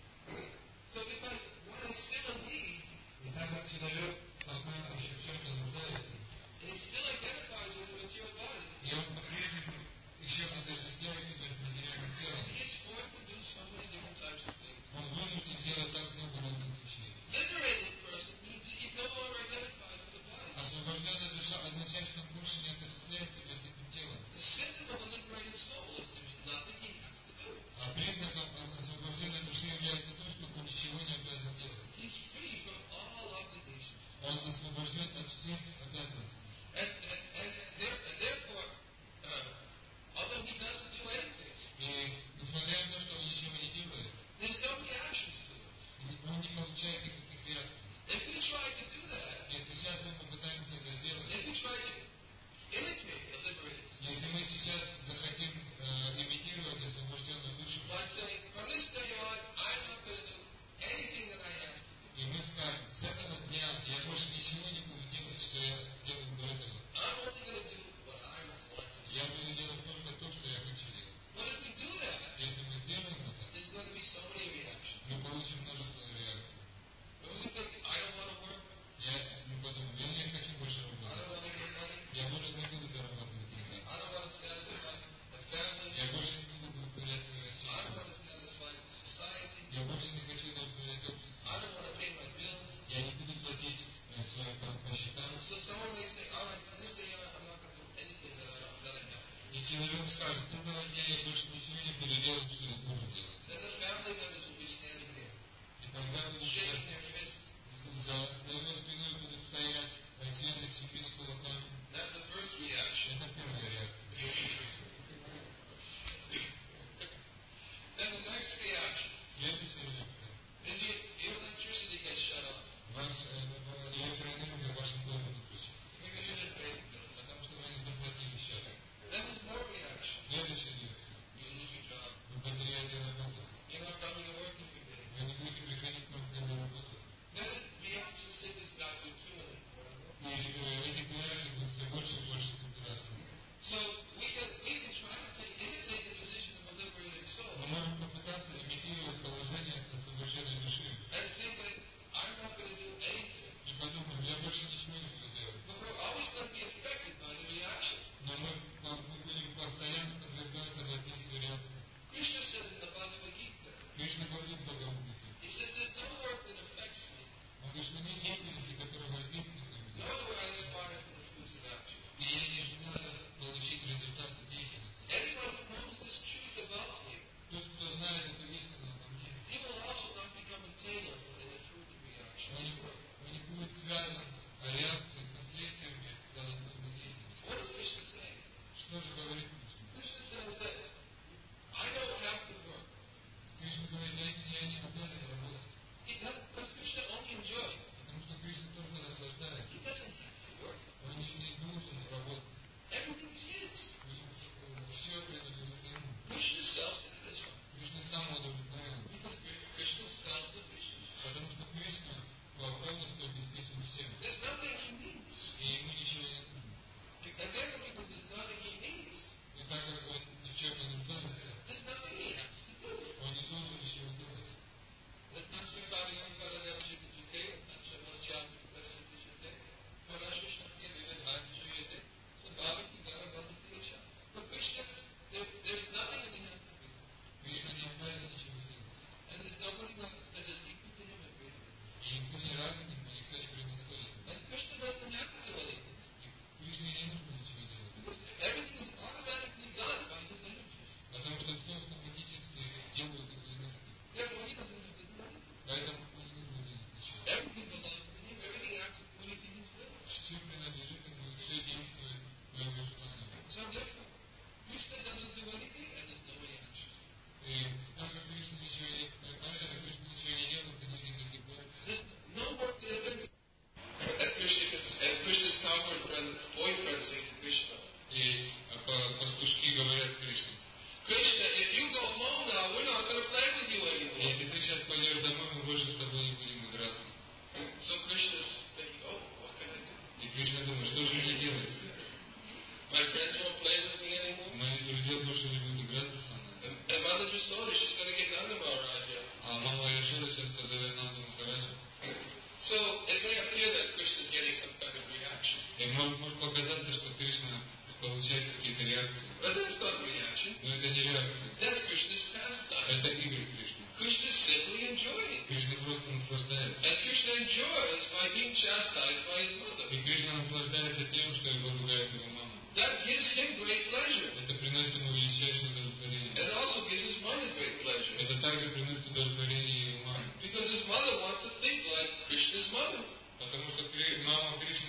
B: So because one is still in need,
A: И так как человек пока еще в чем-то нуждается,
B: and he still identifies with the material body,
A: и он по-прежнему еще отождествляет себя с материальным телом,
B: he is forced to do so many different types of things.
A: он вынужден делать так много разных вещей.
B: Liberated person means he no longer identifies with the body.
A: Освобожденная душа означает, что он больше не отождествляет себя с этим телом.
B: The symptom of a liberated soul is there's nothing he has to do.
A: А признаком освобожденной души является то, что он ничего не обязан делать.
B: He's free from all obligations.
A: Он освобожден освобожден от всех обязанностей.
B: And, and, and, there, and therefore, uh, although he doesn't do anything,
A: И несмотря на то, что он ничего не делает,
B: there's no reactions to it.
A: он не получает никаких реакций.
B: If we try to do that,
A: Если сейчас мы попытаемся это сделать,
B: if we try to imitate the liberated soul,
A: если мы сейчас захотим э, имитировать освобожденную душу,
B: by saying, from this day on, I'm not going to do anything that I have to do.
A: и мы скажем, с этого дня я больше ничего не буду делать, что я делал до этого.
B: I'm only going to do what I want to do.
A: Я буду делать только то, что я хочу делать.
B: But if we do that,
A: Если мы сделаем это,
B: there's going to be so many reactions.
A: мы получим множество реакций.
B: When we think, I don't want to work,
A: Я не подумал, я не хочу больше
B: I
A: работать.
B: don't want to get money,
A: Я больше не буду зарабатывать деньги.
B: I don't want to satisfy the family,
A: Я больше не буду удовлетворять свою
B: I don't
A: семью.
B: want to satisfy society,
A: Я больше не хочу удовлетворять общество.
B: I don't want to pay my bills.
A: Я не буду платить э, свои по, по счетам.
B: So someone may say, all right, from this day on, I'm not going to do anything that I, that I have.
A: И человек скажет, с этого дня я больше ничего не буду делать, что я должен делать.
B: Then the family members will be standing there,
A: И тогда будут
B: shaking their fists.
A: за, за его спиной будут стоять э, члены семьи с кулаками.
B: That's the first reaction.
A: Это первая реакция.
B: Then the next reaction
A: Следующая реакция.
B: is your, your electricity gets shut off.
A: Ваш э, электроэнергия в вашем доме выключена.
B: Because you didn't pay the bills.
A: Потому что вы не заплатили счет.
B: Then there's more reaction.
A: Следующая реакция.
B: You lose your job.
A: Вы потеряете работу.
B: You're not coming to work every day.
A: Вы не будете приходить к нам на работу.
B: Then the reaction simply starts to accumulate.
A: И э, этих реакций будет все больше и больше собираться.
B: So we can, we can try to take, imitate the position of a liberated soul
A: Мы можем попытаться имитировать положение освобожденной души.
B: and think that I'm not going to do anything.
A: И подумать, я больше ничего не буду делать.
B: But we're always going to be affected by the reaction.
A: Но мы, мы будем постоянно подвергаться воздействию реакции.
B: Krishna said in the Bhagavad Gita,
A: Кришна говорит в Бхагавадгите.
B: he says there's no work that affects me,
A: Он говорит, что нет деятельности, которая воздействует на меня.
B: nor do I aspire for the fruits of action.
A: И я не желаю получить результаты деятельности.
B: Anyone who knows this truth about me,
A: Тот, кто знает эту истину обо мне,
B: he will also not become entangled in the fruit of reaction.
A: он не, он не будет связан реакцией, последствиями данной деятельности.
B: What does Krishna say?
A: Что же говорит Кришна?
B: Krishna says that I don't have to work.
A: Кришна говорит, я, я не обязан работать.
B: He doesn't, because Krishna only enjoys.
A: Потому что Кришна только наслаждается.
B: He doesn't have to work.
A: Он не, не должен работать.
B: Everything's his.
A: Все принадлежит ему.
B: Krishna is self-satisfied.
A: Кришна сам удовлетворен.
B: Because Krishna is self-sufficient.
A: Потому что Кришна полностью обеспечен всем.
B: There's nothing he needs.
A: И ему ничего не нужно.
B: And therefore, because there's nothing he needs,
A: И так как он ни в чем не нуждается,
B: there's nothing he has to do.
A: он не должен ничего делать.
B: Вот там все стали, он когда легче детей, начал расчет, расчет, хорошо, что не видно, что это, собаки, когда работают встреча. But Krishna, there, there's nothing that he has to do.
A: Кришна не обязан ничего делать.
B: And there's nobody that is equal to him in greatness.
A: И никто не равен ему, никто не превосходит.
B: And Krishna doesn't have to do anything.
A: И Кришне не нужно ничего делать.
B: Because everything is automatically done by his energies.
A: Потому что все автоматически делают эту энергию.
B: Therefore, he doesn't have to do anything.
A: Поэтому ему не нужно делать ничего.
B: Everything belongs to him. Everything acts according to his will.
A: Все принадлежит ему, и все действует по его желанию.
B: So therefore, Krishna doesn't do anything and there's no reaction.
A: И так как Кришна ничего не поэтому Кришна ничего не делает, и нет никаких work.
B: There's no work that ever. And Krishna, and Krishna's cowherd friend, boyfriend, say to Krishna,
A: И по- пастушки говорят Кришне,
B: Krishna, if you go home now, we're not going to play with you anymore.
A: если ты сейчас пойдешь домой, мы больше с тобой не будем играться.
B: So Krishna's thinking, oh, what can I do?
A: И Кришна думает, что же мне делать?
B: My friends won't play with me anymore.
A: Мои друзья больше не будут играться со мной.
B: And, and Mother Jasoda, she's going to get Nanda Maharaja.
A: А мама Яшода сейчас позовет Нанду Махараджа.
B: So it may appear that Krishna's getting some kind of reaction.
A: И может, может показаться, что Кришна получает какие-то реакции.
B: But that's not reaction.
A: Но это не реакция.
B: That's Krishna's pastime.
A: Это игры Кришны.
B: Krishna's simply enjoying.
A: Кришна просто наслаждается.
B: And Krishna enjoys by being chastised by his mother.
A: И Кришна наслаждается тем, что его ругает его мама.
B: That gives him great pleasure.
A: Это приносит ему величайшее удовлетворение.
B: And it also gives his mother great pleasure.
A: Это также приносит удовлетворение его маме.
B: Because his mother wants to think like Krishna's mother.
A: Потому что Кри- мама Кришны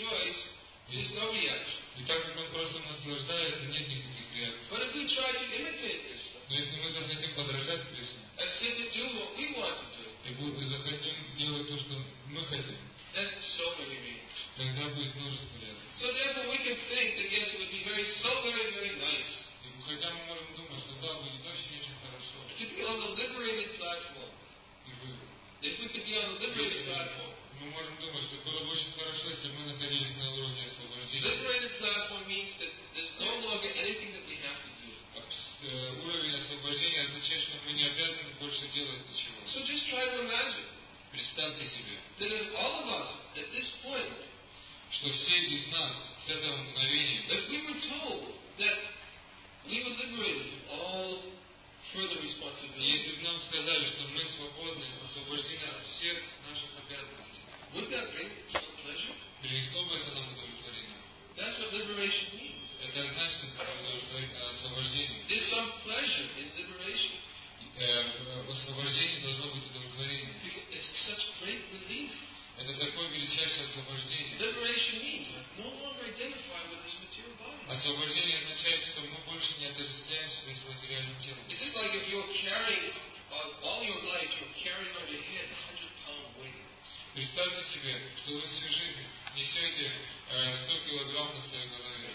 B: enjoys, there's no reaction.
A: И так как он просто наслаждается, нет никаких реакций.
B: But if we try to imitate Krishna,
A: Но если мы захотим подражать Кришне,
B: and sit to do what we want to do,
A: и бу- и захотим делать то, что мы хотим,
B: then so many reasons.
A: тогда будет множество реакций.
B: So therefore we can think that yes, it would be very, so very, very nice
A: И хотя мы можем думать, что да, будет очень-очень хорошо,
B: to be on the liberated platform.
A: и вы,
B: If we could be on the liberated platform.
A: мы можем думать, что было бы очень хорошо, если бы мы находились на уровне освобождения.
B: Liberated platform means that there's no longer anything that we have to do.
A: Э, Уровень освобождения означает, что мы не обязаны больше делать ничего.
B: So just try to imagine
A: Представьте себе,
B: that if all of us at this point,
A: что все из нас с этого мгновения,
B: if we were told that we were liberated from all further responsibility,
A: если бы нам сказали, что мы свободны, освобождены от всех наших обязанностей,
B: would that bring some pleasure?
A: принесло бы это нам удовлетворение.
B: That's what liberation means.
A: Это значит удовлетворение, освобождение.
B: There's some pleasure in liberation.
A: Э, В освобождении должно быть удовлетворение.
B: Because it's such great relief.
A: Это такое величайшее освобождение.
B: Liberation means I no longer identify with this material body.
A: Освобождение означает, что мы больше не отождествляем себя с материальным телом.
B: It's just like if you're carrying, uh, all your life, you're carrying on your head a hundred pound weight.
A: Представьте себе, что вы всю жизнь несете э, сто килограмм на своей голове.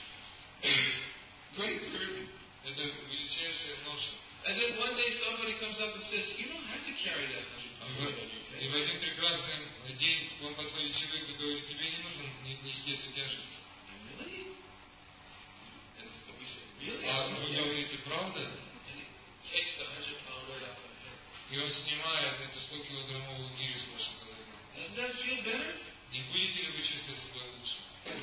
B: Great burden.
A: Это величайшая ноша.
B: And then one day somebody comes up and says, you don't have to carry that hundred
A: И
B: pound
A: в,
B: weight on your
A: и
B: head.
A: в один прекрасный день к вам подходит человек и говорит, тебе не нужно нести эту тяжесть.
B: Really? And so we say, really?
A: А вы говорите, правда?
B: And he takes the hundred pound weight off my head.
A: И он снимает эту сто килограммовую гирю с вашей головы.
B: Doesn't that feel better?
A: Не будете ли вы чувствовать себя лучше?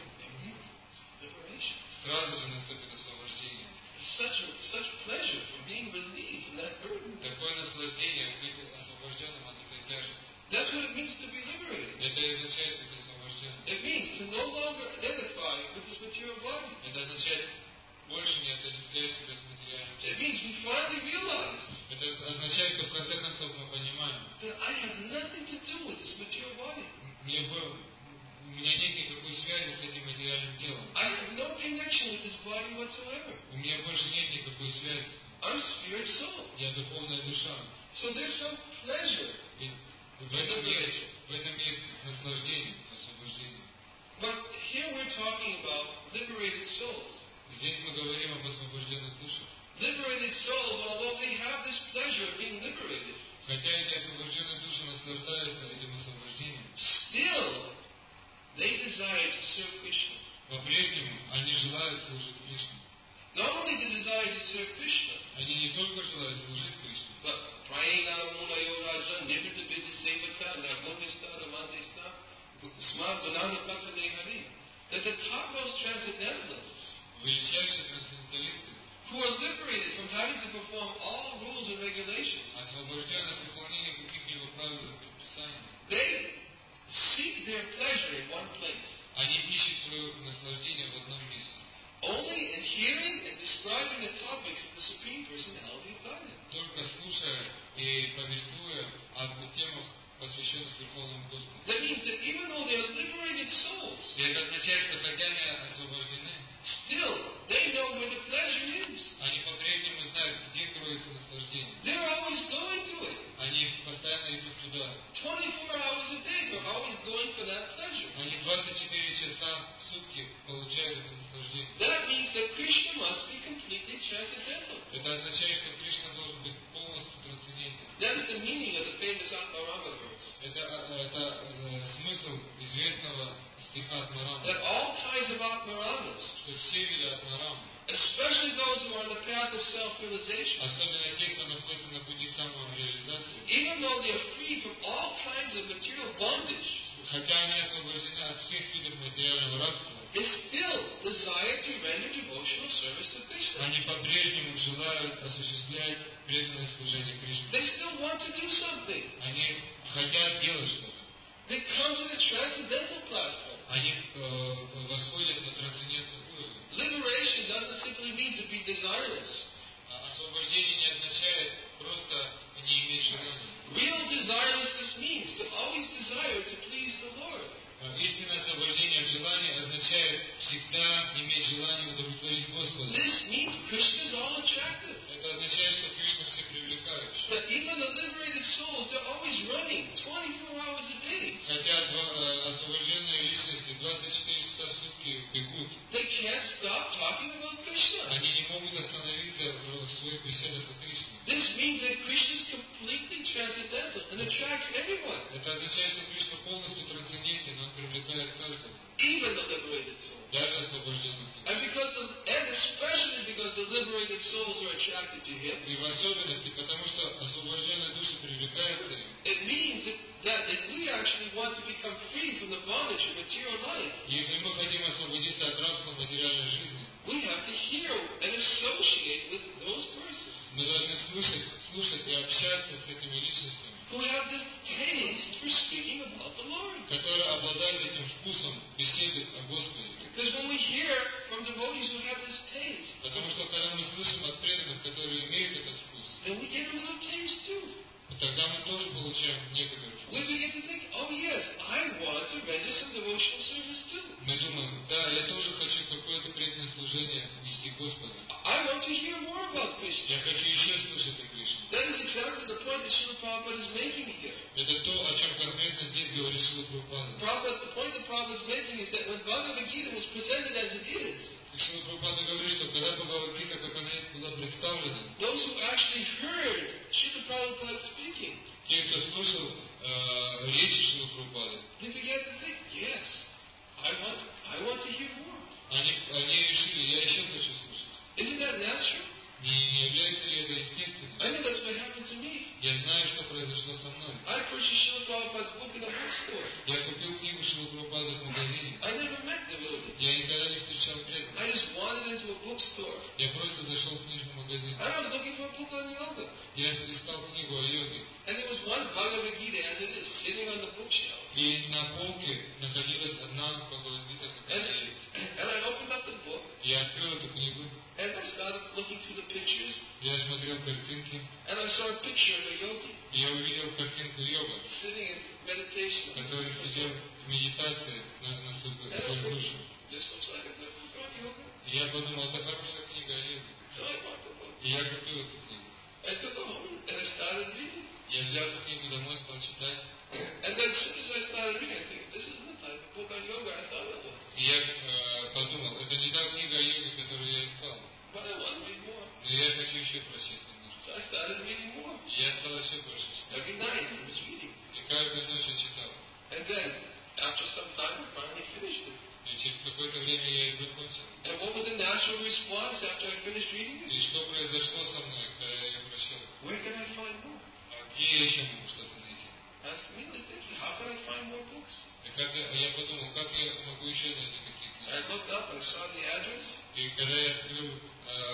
B: Liberation.
A: Сразу же наступит освобождение.
B: Such a, such pleasure from being relieved from that burden.
A: Такое наслаждение быть освобожденным от этой тяжести.
B: That's what it means to be liberated.
A: Это и означает быть освобожденным.
B: It means to no longer identify with this material body.
A: Это означает больше не отождествлять себя с материальным
B: It
A: телом.
B: means we finally realize
A: Это означает, что в конце концов мы понимаем,
B: that I have nothing to do with this material body.
A: мне бы, у меня нет никакой связи с этим материальным телом.
B: I have no connection with this body whatsoever.
A: У меня больше нет никакой связи.
B: I'm spirit soul.
A: Я духовная душа.
B: So there's some pleasure.
A: И в этом есть, в этом есть наслаждение, освобождение.
B: But here we're talking about liberated souls.
A: Здесь мы говорим об освобожденных душах.
B: Liberated souls, although they have this pleasure of being liberated,
A: Хотя эти освобожденные души наслаждаются этим освобождением,
B: still they desire to serve Krishna.
A: по-прежнему они желают служить Кришне.
B: Not only the desire to serve Krishna,
A: Они не только желают служить Кришне,
B: but prayena muna yoraja nirvita vidisevata nagundista ramandista sma gunana patane hari. That the topmost transcendentalists
A: величайшие трансценденталисты,
B: who are liberated from having to perform all rules and regulations,
A: освобожденные от выполнения каких-либо правил и предписаний,
B: they seek their pleasure in one place.
A: они ищут свое наслаждение в одном месте.
B: Only in hearing and describing the topics of the Supreme Personality of Godhead.
A: Только слушая и повествуя об темах, посвященных Верховному Господу.
B: That means that even though they are liberated souls,
A: И это означает, что хотя они освобождены,
B: still they know where the pleasure is.
A: они по-прежнему знают, где кроется наслаждение.
B: They're always going to it.
A: Они постоянно идут туда.
B: twenty-four hours a day, they're always going for that pleasure.
A: Они двадцать четыре часа в сутки получают это наслаждение.
B: That means that Krishna must be completely transcendental.
A: Это означает, что Кришна должен быть полностью трансцендентен.
B: That is the meaning of the famous Atmarama verse.
A: Это, это э, смысл известного стиха Атмарама,
B: That all kinds of Atmaramas,
A: что все виды Атмарама,
B: especially those who are on the path of self-realization,
A: особенно те, кто находится на пути самореализации,
B: even though they are free from all kinds of material bondage,
A: хотя они освобождены от всех видов материального рабства,
B: they still desire to render devotional service to Krishna.
A: они по-прежнему желают осуществлять преданное служение Кришне.
B: They still want to do something.
A: Они хотят делать что-то.
B: They come to the transcendental platform.
A: Они э, восходят на трансцендентный уровень.
B: Liberation doesn't simply mean to be desireless.
A: А освобождение не означает просто не иметь желания.
B: Real desirelessness means to always desire to please the Lord.
A: А истинное освобождение от желания
B: even the liberated soul.
A: даже освобожденных.
B: And because the, and especially because the liberated souls are attracted to him.
A: И в особенности, потому что освобожденные души привлекаются им.
B: It means that, that if we actually want to become free from the bondage of material life,
A: Если мы хотим освободиться от рабства материальной жизни,
B: we have to hear and associate with those persons
A: мы должны слушать, слушать и общаться с этими личностями,
B: who have this taste for speaking about the Lord.
A: которые обладают этим вкусом беседы о Господе.
B: Because when we hear from devotees who have this taste,
A: Потому что когда мы слышим от преданных, которые имеют этот вкус,
B: then we get a little taste too.
A: тогда мы тоже получаем некоторый
B: We
A: вкус.
B: begin to think, oh yes, I want to render some devotional service too.
A: Мы думаем, да, я тоже хочу какое-то преданное служение нести Господу.
B: I want to hear more about Krishna.
A: Я хочу еще слышать о Кришне.
B: That is exactly the point that Srila Prabhupada is making here.
A: Это то, о чем конкретно здесь говорит Шрила Прабхупада.
B: Prabhupada, the point that Prabhupada is making is that when Bhagavad Gita was presented as it is,
A: И Шрила Прабхупада говорит, что когда Бхагавад-гита, как она есть, была представлена,
B: those who actually heard Srila Prabhupada speaking,
A: те, кто слушал э, речи Шрила Прабхупады,
B: they began to think, yes, I want, I want to hear more.
A: они, они решили, я еще хочу слушать.
B: Isn't that natural?
A: Не, не является ли это естественным?
B: I know that's what happened to me.
A: Я знаю, что произошло со мной.
B: I purchased Srila Prabhupada's book in a bookstore.
A: Я купил книгу Шрила Прабхупады в магазине.
B: I never met devotees.
A: Я никогда не встречал преданных.
B: I just wandered into a bookstore.
A: Я просто зашел в книжный магазин.
B: And I was looking for a book on yoga.
A: Я искал книгу о йоге.
B: And there was one Bhagavad Gita as it is, sitting on the bookshelf.
A: И на полке находилась одна Бхагавад-гита, как
B: And,
A: она есть.
B: and I opened up the book,
A: Я открыл эту книгу.
B: and I started looking through the pictures,
A: Я смотрел картинки.
B: and I saw a picture of a yogi
A: И я увидел картинку йога,
B: sitting in meditation.
A: который сидел в медитации на, на свою,
B: And I
A: свою
B: thought,
A: душу.
B: this looks like a good book on yoga.
A: И я подумал, это хорошая книга о йоге.
B: So I bought the book.
A: И я купил эту книгу.
B: I took it home, and I started reading.
A: Я взял эту книгу домой, стал читать.
B: And then as soon as I started reading, I think, this isn't the type of book on yoga I thought it was.
A: И я э, подумал, это не та книга о йоге, которую я искал.
B: But I want to read more.
A: Но я хочу еще прочесть немножко.
B: So I started reading more.
A: И я стал еще больше читать.
B: Every night I was reading.
A: И каждую ночь я читал.
B: And then, after some time, I finally finished it.
A: И через какое-то время я и закончил.
B: And what was the natural response after I finished reading it?
A: И что произошло со мной, когда я ее прочел?
B: Where can I find more?
A: А где я еще могу что-то найти?
B: I was really thinking, how can I find more books?
A: И как я, я подумал, как я могу еще найти такие
B: I
A: книги?
B: looked up and saw the address.
A: И когда я открыл э,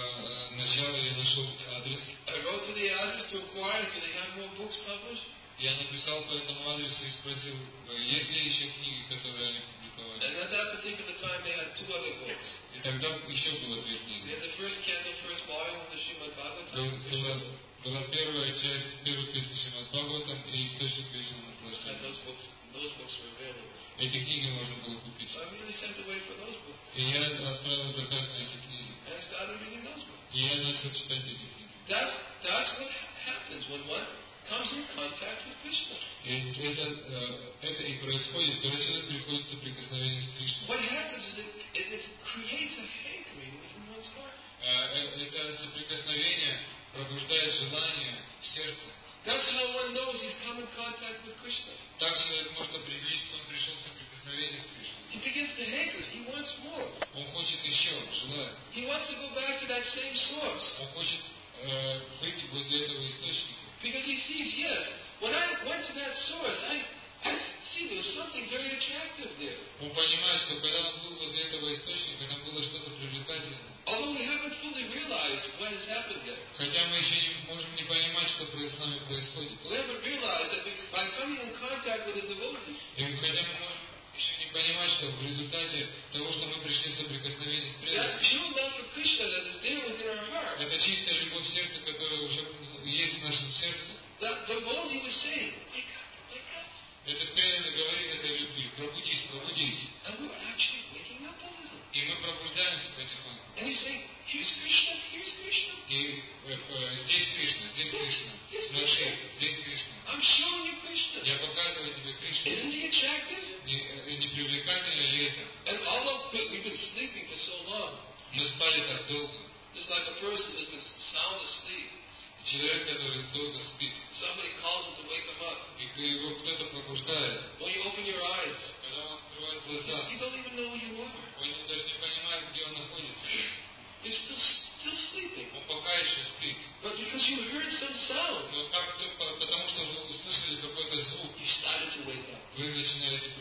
A: э, начало, я нашел адрес.
B: I wrote to the address to inquire, do they have more books published?
A: Я написал по этому адресу и спросил, э, есть ли еще книги, которые они публиковали.
B: And at that particular time, they had two other books.
A: И тогда еще было две
B: They
A: книги.
B: had the first canto, first volume of the Srimad Bhagavatam.
A: Был- Была, была первая часть, первой песни Шримад Бхагаватам и источник вечного
B: And
A: наслаждения.
B: those books, those books were available.
A: Эти книги можно было купить.
B: So I really sent away for those books.
A: И я отправил заказ на эти книги.
B: And I started reading those books.
A: И я начал читать эти книги.
B: That's, that's what happens when one comes in contact with Krishna.
A: И это, э, это и происходит, когда человек приходит в соприкосновение с Кришной.
B: What happens is it, it, it creates a hankering within one's heart.
A: Э, Это соприкосновение пробуждает желание в сердце.
B: That's how one knows he's come in contact with Krishna.
A: Так человек может определить, что он пришел в соприкосновение с Кришной.
B: He begins to hanker. He wants more.
A: Он хочет еще, желает.
B: He wants to go back to that same source.
A: Он хочет э, быть возле этого источника.
B: Because he sees, yes, when I went to that source, I, I see there was something very attractive there.
A: Он понимает, что когда он был возле этого источника, там было что-то привлекательное.
B: Although we haven't fully realized what has happened there.
A: Хотя мы еще не можем не понимать, что с нами происходит.
B: We haven't realized that by coming in contact with a devotee,
A: И хотя мы можем еще не понимать, что в результате того, что мы пришли в соприкосновение с
B: that
A: преданным,
B: pure love for Krishna that is there within our heart,
A: это чистая любовь в сердце, которая уже есть в нашем сердце.
B: that devotee was saying, wake up, wake up.
A: Этот преданный говорит этой любви, пробудись, пробудись.
B: And we were actually waking up a little.
A: И мы пробуждаемся потихоньку.
B: And he's saying, here's Krishna, here's Krishna.
A: И э, э, здесь Кришна, здесь Кришна. Смотри, здесь Кришна.
B: I'm showing you Krishna.
A: Я показываю тебе Кришну.
B: Isn't he attractive?
A: Не, э, не привлекательно ли это?
B: And although we've been sleeping for so long,
A: Мы спали так долго.
B: just like a person that's been sound asleep,
A: Человек, который долго спит,
B: somebody calls him to wake him up.
A: и его кто-то пробуждает.
B: When you open your eyes,
A: Когда он открывает глаза,
B: you don't even know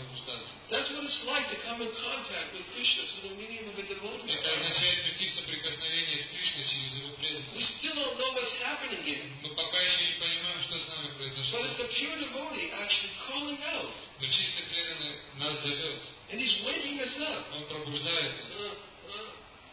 C: пробуждаться.
B: That's what it's like to come in contact with Krishna through the medium of a devotee.
C: Это означает прийти в соприкосновение с Кришной через его
B: We
C: преданность.
B: still don't know what's happening here.
C: Мы пока еще не понимаем, что с нами произошло.
B: But it's the pure devotee actually calling out.
C: Но чистый преданный нас зовет.
B: And he's waking us up.
C: Он пробуждает нас.
B: Uh, uh,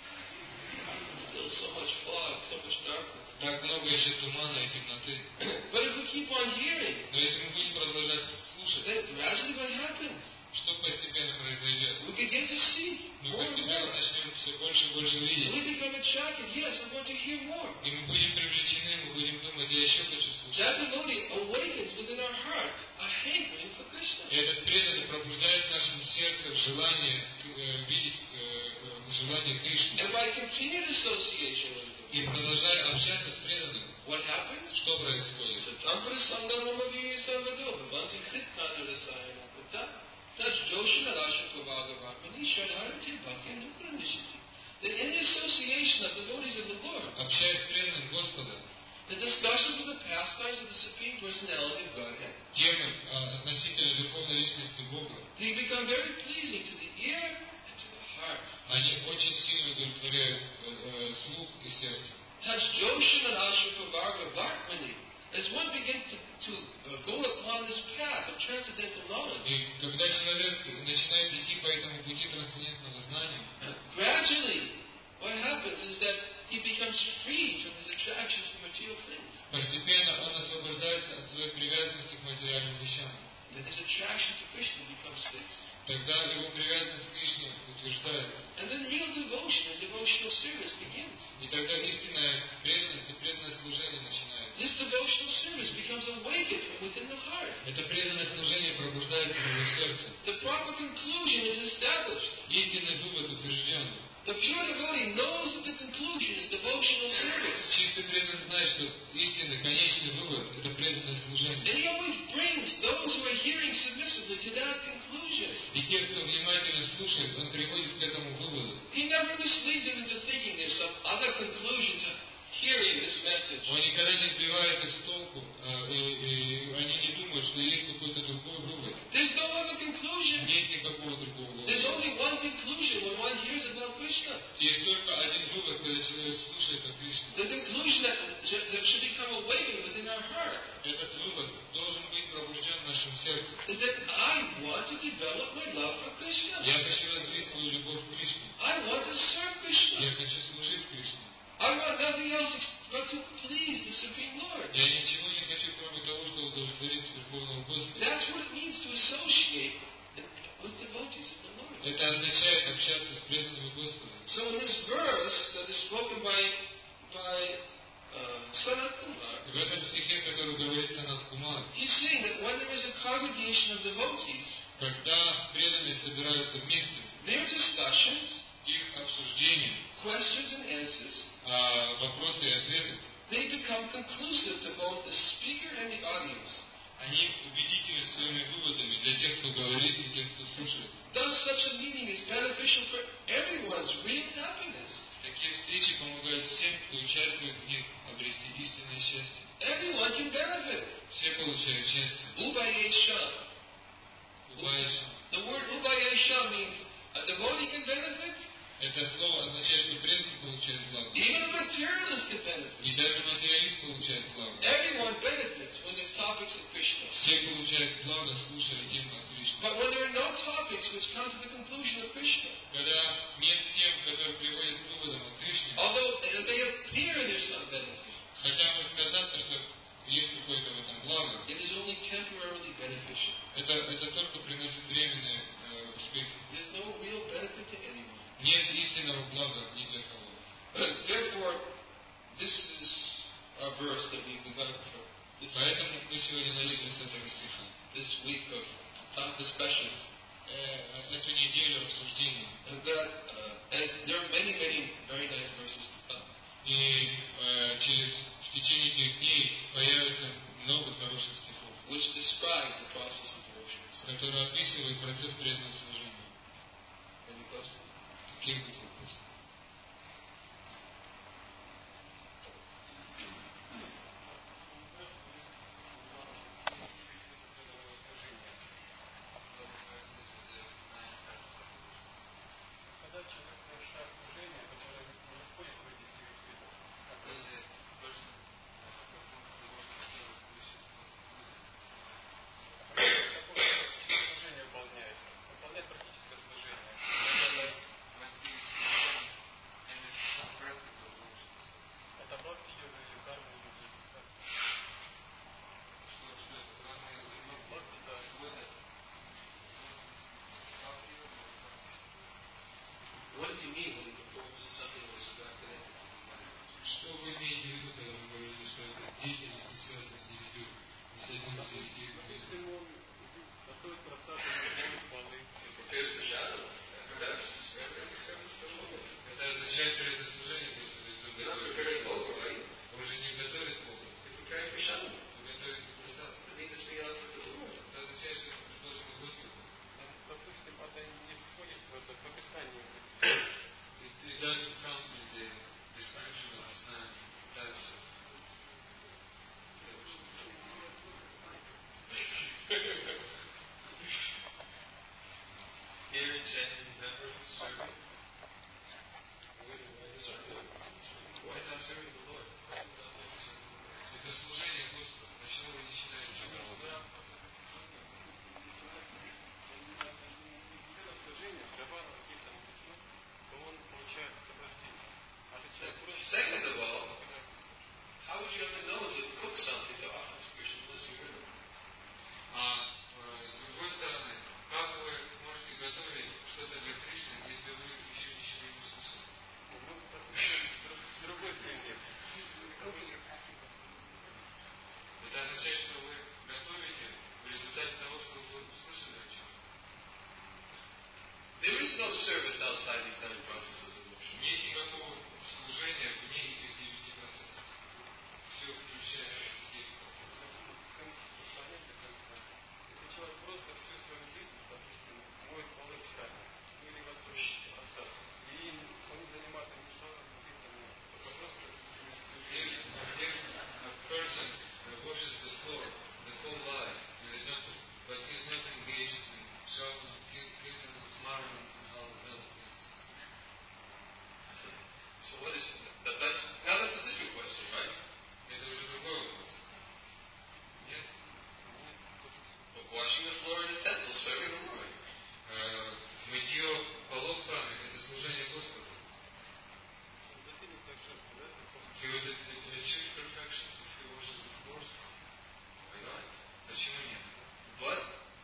B: still so much fog, so much darkness.
C: Так много еще тумана и темноты.
B: But if we keep on hearing,
C: Но если мы будем продолжать слушать,
B: then gradually what happens?
C: что постепенно произойдет?
B: We begin to see
C: Мы
B: more and
C: постепенно
B: more.
C: начнем все больше и больше видеть.
B: We become attracted. Yes, I want to hear more.
C: И мы будем привлечены, мы будем думать, я еще хочу слушать.
B: That devotee awakens within our heart a hankering for Krishna.
C: И этот преданный пробуждает в нашем сердце желание э, видеть, э, э, желание Кришны.
B: And by continued association with him,
C: И продолжая общаться с преданным,
B: what happens?
C: что происходит?
B: Satampada Sangamama Viri Savado, Bhavanti Kritkanara Sayana Putta, Touch Doshana Rashaka Bhagavakani, Shadharati Bhakti and Dukkranishiti. That in the association of devotees of the Lord,
C: Общаясь с преданным Господа,
B: the discussions of the pastimes of the Supreme Personality of Godhead,
C: темы э, относительно Верховной Личности Бога,
B: they become very pleasing to the ear and to the heart.
C: они очень сильно удовлетворяют э, э, слух и сердце.
B: Touch Joshana Rashaka Bhagavakani. As one begins to, to uh, go upon this path of transcendental knowledge,
C: И когда человек начинает идти по этому пути трансцендентного знания,
B: gradually, what happens is that he becomes free from his attractions to material things.
C: постепенно он освобождается от своей привязанности к материальным вещам.
B: And his attraction to Krishna becomes fixed.
C: Тогда его привязанность к Кришне утверждается.
B: And then real devotion and devotional service begins.
C: И тогда истинная преданность и преданное служение начинается.
B: This devotional service becomes awakened from within the heart.
C: Это преданное служение пробуждается в его сердце.
B: The proper conclusion is established.
C: Истинный вывод утвержден.
B: The pure devotee knows that the conclusion is devotional service.
C: Чистый преданный знает, что истинный, конечный вывод – это преданное служение.
B: And he always brings those who are hearing submissively to that conclusion.
C: И те, кто внимательно слушает, он приходит к этому выводу.
B: He never misleads them into thinking there's some other conclusion to hearing this message.
C: Он никогда не сбивает их с толку, а, и, и они не думают, что есть какой-то другой вывод.
B: There's no other conclusion.
C: Нет никакого другого
B: There's
C: вывода.
B: only one conclusion when one hears about Krishna.
C: Есть только один вывод, когда человек слушает о Кришне.
B: The conclusion that, that should become awakened within our heart
C: Этот вывод должен быть пробужден в нашем сердце.
B: is that I want to develop my love for Krishna.
C: Я хочу развить свою любовь к Кришне.
B: I want to serve Krishna.
C: Я хочу служить Кришне.
B: I want nothing else but to please the Supreme Lord.
C: Я ничего не хочу, кроме того, чтобы удовлетворить Верховного Господа.
B: That's what it means to associate with devotees of the Lord.
C: Это означает общаться с преданными Господа.
B: So in this verse that is spoken by, by uh, Sanat Kumar,
C: В этом стихе, который говорится над Кумар,
B: he's saying that when there is a congregation of devotees,
C: когда преданные собираются вместе,
B: their discussions,
C: их обсуждения,
B: questions and answers,
C: а, вопросы и ответы,
B: they become conclusive to both the speaker and the audience.
C: они убедительны своими выводами для тех, кто говорит, и тех, кто слушает.
B: Thus, such a meeting is beneficial for everyone's real happiness.
C: Такие встречи помогают всем, кто участвует в них, обрести истинное счастье.
B: Everyone can benefit.
C: Все получают счастье.
B: Ubayesha.
C: Убаиша.
B: The word ubayesha means a devotee can benefit,
C: Это слово означает, что преданный получает благо.
B: even a materialist can benefit.
C: И даже материалист получает благо.
B: Everyone benefits when there's topics of Krishna.
C: Все получают благо, слушая тему о Кришне.
B: But when there are no topics which come to the conclusion of Krishna,
C: Когда нет тем, которые приводят к выводам о Кришне,
B: although they appear there's some benefit,
C: хотя может казаться, что есть какое-то в этом благо,
B: it is only temporarily beneficial.
C: это, это только приносит временные э, успехи.
B: There's no real benefit to anyone.
C: Нет истинного блага ни для кого.
B: Therefore, this is a verse that we've developed for this,
C: Поэтому мы сегодня начали с этого стиха.
B: this week of uh, discussions.
C: Э, эту неделю обсуждений.
B: And that, uh, and there are many, many very nice verses to come.
C: И э, через в течение этих дней появится много хороших стихов,
B: Which describe the process of devotion.
C: которые описывают процесс преданного служения.
B: Any questions?
C: Какие будут вопросы? It, it doesn't come in the description of Asnan types of
B: Hearing, chanting, remembrance, serving. Why not serving the Lord?
C: это служение Господу. Почему вы не считаете, что это?
B: Second of all, how would you ever know to cook something to offer to Krishna unless you heard?
C: А э, с другой стороны, как вы можете готовить что-то для Кришны, если вы еще ничего не слышали?
D: Другой пример.
C: Это означает, что вы готовите в результате того, что вы услышали о чем.
B: There is no service outside these nine processes of devotion.
C: Нет никакого служения вне этих девяти процессов. Все включает эти девять процессов.
D: Если человек просто всю свою жизнь, допустим, моет полы в храме, или готовит осад, и он не занимается ничего, это просто...
C: If a person washes the floor the whole life in the temple, but he's not engaged in shouting, kirtan, smarting, and all the other things.
B: So what is that? That's, now that's a different question, right?
C: Это уже другой вопрос. Нет?
B: But washing the floor in the temple, serving the Lord.
C: Э, Мытье полов в храме – это служение Господу. He would achieve perfection if he washes the floors.
B: Why not?
C: Почему нет?
B: But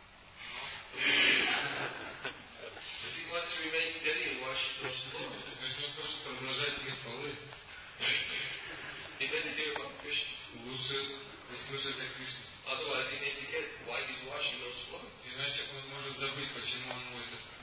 B: if he wants to remain steady and wash those floors,
C: Если он хочет продолжать мыть полы,
B: he better hear about Krishna.
C: лучше услышать о Кришне.
B: Otherwise, he may forget why he's washing those floors.
C: Иначе он может забыть, почему он моет это.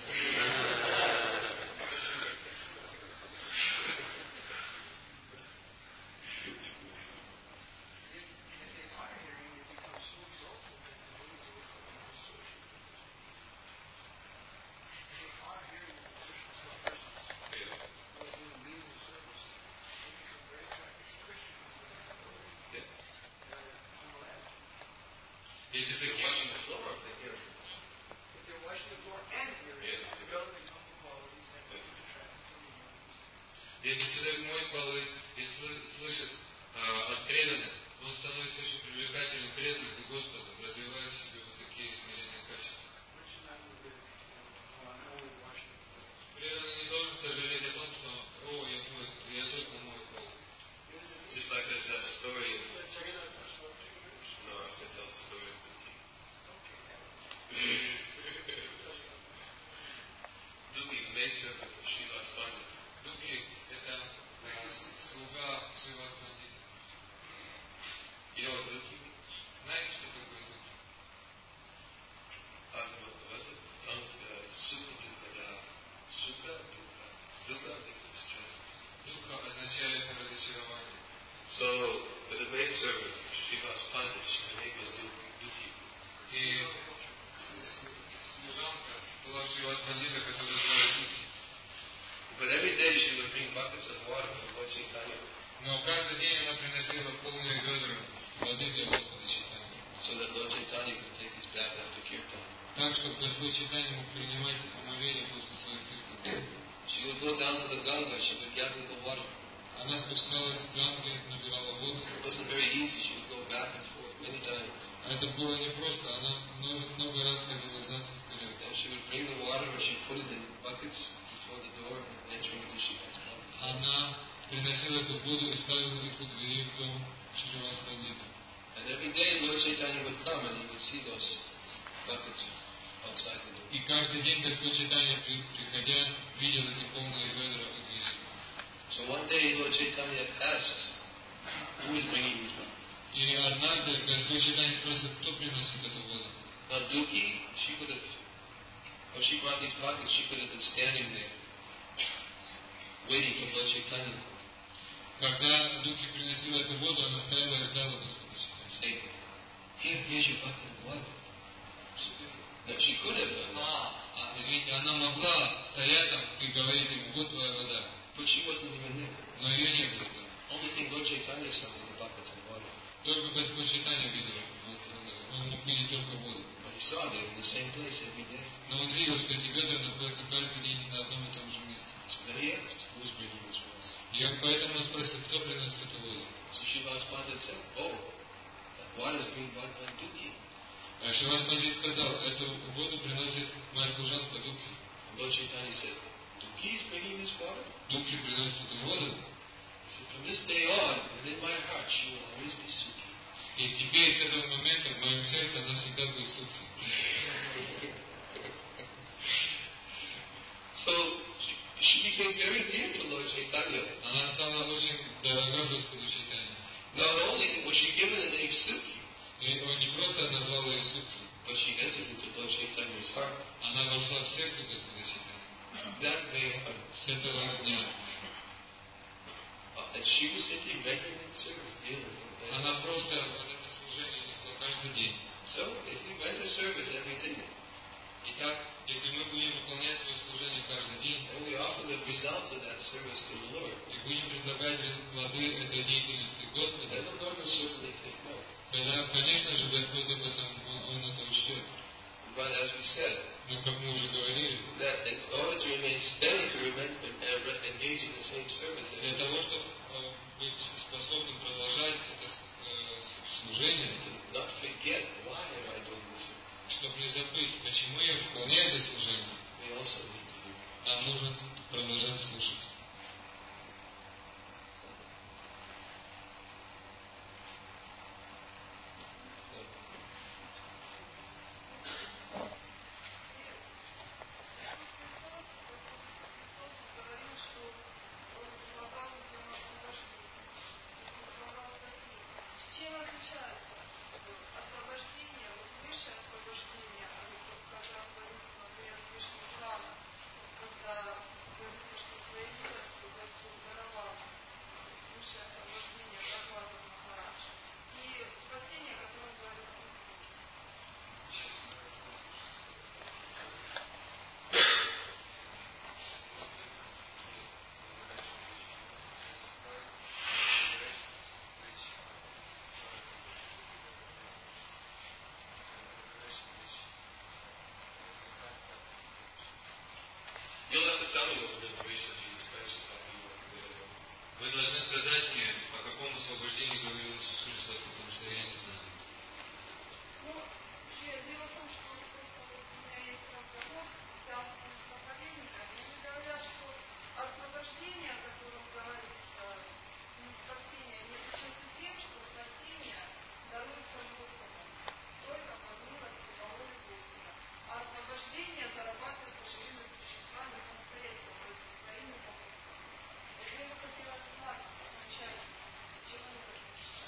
C: Если
B: If they're
C: такие,
B: washing the floor, if they hear it.
D: If they're washing the floor and hearing,
B: Yeah.
D: developing humble qualities that can attract someone.
C: если человек моет полы и сл- слышит а, от преданных, он становится очень привлекательным преданным к Господу, развивая в себе вот такие смиренные качества. Преданный не должен сожалеть о том, что «О, я мою, я только мою пол».
B: Just like there's that story. No, I was going to tell the story of the king. Duki, the maidservant of Srivas Pandit.
C: Дуки – это а, слуга Шривас Пандита.
B: You know what Duki means?
C: Знаете, что такое дуки?
B: Uh, what was it? Tongues, uh, Sukha Dukkha Da. Sukha Dukkha. Dukkha means distress.
C: Дука означает разочарование.
B: So, with the maidservant of Srivas Pandit, her name was Duki.
C: И служанка была Шривас Пандита, которая звали Дуки.
B: But every day she would bring buckets of water for Lord Chaitanya.
C: Но каждый день она приносила полные ведра воды для Господа Чайтаньи.
B: So that Lord Chaitanya could take his bath after kirtan.
C: Так, чтобы Господь Чайтанья мог принимать омовение после своих киртан.
B: She would go down to the Ganga, she would gather the water.
C: Она спускалась с Ганги, набирала воду.
B: It wasn't very easy, she would go back and forth many times.
C: А это было непросто, она много, много раз ходила взад и вперед.
B: Then she would bring the water and she put it in buckets before the door entering into Shiva's house.
C: Она приносила эту воду и ставила их у двери в дом Шривас Пандита.
B: And every day Lord Chaitanya would come and he would see those buckets outside the door.
C: И каждый день Господь Чайтанья, при- приходя, видел эти полные ведра у двери.
B: So one day Lord Chaitanya asked, who is bringing these buckets?
C: И однажды Господь Чайтанья спросил, кто приносит эту воду.
B: Now Duki, she could have, when she brought these buckets, she could have been standing there, waiting for Lord Chaitanya.
C: Когда Дуки приносила эту воду, она стояла и ждала Господа Чайтанья.
B: Say, here, here's your bucket of water. No, she could have done that.
C: А, извините,
A: она могла стоять там и говорить ему, вот твоя вода.
B: But she wasn't even there.
A: Но ее не было там.
B: Only thing Lord Chaitanya saw was the buckets of water.
A: Только Господь Чайтанья видел, вот, он мог видеть только воду.
B: But he saw they were in the same place every day.
A: Но он видел, что эти ведра находятся каждый день на одном и том же месте.
B: So then he asked, who's bringing this water?
A: И он поэтому он спросил, кто приносит эту воду.
B: So Srivas Pandit said, oh, that water is being brought by Dukhi.
A: А Шривас Пандит сказал, эту воду приносит моя служанка Дукхи.
B: Lord Chaitanya said, Dukhi is bringing this water?
A: Дукхи приносит эту воду.
B: He said, from this day on, within my heart, she will always be Sukhi.
A: И теперь с этого момента в моем сердце она всегда будет Сукхи.
B: So she, she became very dear to Lord Chaitanya.
A: Она стала очень дорога Господу Чайтанье.
B: Not only was she given the name Sukhi,
A: И он не просто назвал ее Сукхи,
B: but she entered into Lord Chaitanya's heart.
A: она вошла в сердце Господа Чайтанье.
B: That day on.
A: С этого дня.
B: Uh, and she was simply regular in service daily.
A: Она просто вот это служение несла каждый день.
B: So if we render service every day,
A: Итак, если мы будем выполнять свое служение каждый день,
B: and we offer the results of that service to the Lord,
A: и будем предлагать плоды этой деятельности
B: then
A: Господу,
B: the Lord will certainly take note.
A: тогда, конечно же, Господь об этом, Он, он это учтет.
B: But as we said,
A: Но, как мы уже говорили,
B: that in order to remain steady, to remain, uh, engage in the same service,
A: для того, чтобы э, быть способным продолжать это э, служение,
B: to not forget why am I doing this,
A: чтобы не забыть, почему я выполняю это служение,
B: we also need to do.
A: нам нужно продолжать слушать.
E: Чем отличается освобождение, вот высшее освобождение, когда говорится, например, в Вишну Пурана, когда говорится, что своей милостью Господь даровал высшее освобождение Прохлада Махарадж, и спасение, о котором говорит Христос.
B: You'll have to tell me what the liberation of Jesus Christ was talking about.
A: Вы должны сказать мне, о каком освобождении говорил Иисус Христос, потому что я не знаю.
E: Ну, вообще, дело в том, что просто вот у меня есть разговор с сиамскими проповедниками, они говорят, что освобождение, о котором говорится, не спасение, не отличается тем, что спасение даруется Господом, только по милости, по воле Господа. А освобождение зарабатывается живыми существами самостоятельно, то есть своими попытками. Вот я бы хотела знать окончательно, чем они отличаются.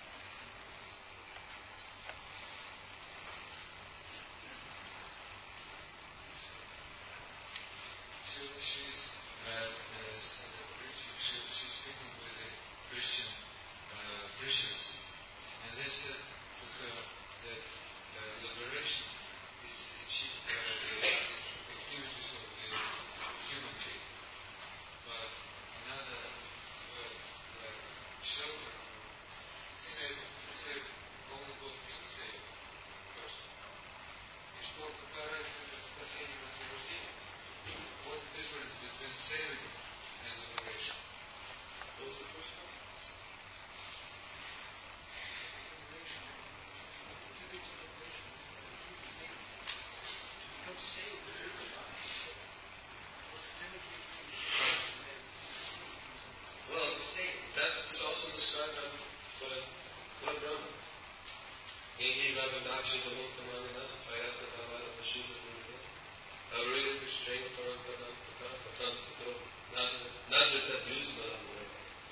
C: She, she's, uh, uh, she, she's speaking with the Christian uh, preachers, and they said to her that uh, liberation is achieved by the activities of the human being, but another word like shelter, save, save, only God can save a person. И что, какая разница между спасением и освобождением? What's the difference between saving and liberation? What was the first one?
B: Well, that's it's also described by by by Brahma. Indi Rabanaksha Dhamukamananas, Ayasa Tavara Pashuta Purva, Aureli Krishna Parampadam Taka, Patam Tato, not that that use but on the way.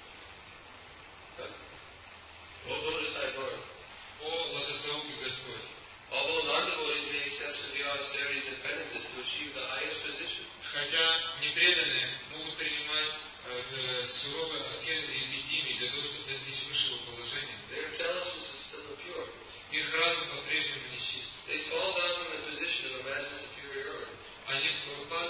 B: What what is that word?
A: О, Владосауки Господь!
B: Although non-devotees may accept severe austerities and penances to achieve the highest position,
A: Хотя непреданные могут принимать э, суровые аскезы и эпидемии для того, чтобы достичь высшего положения,
B: their intelligence is still impure.
A: их разум по-прежнему нечист.
B: They fall down in the position of imagine superiority.
A: Они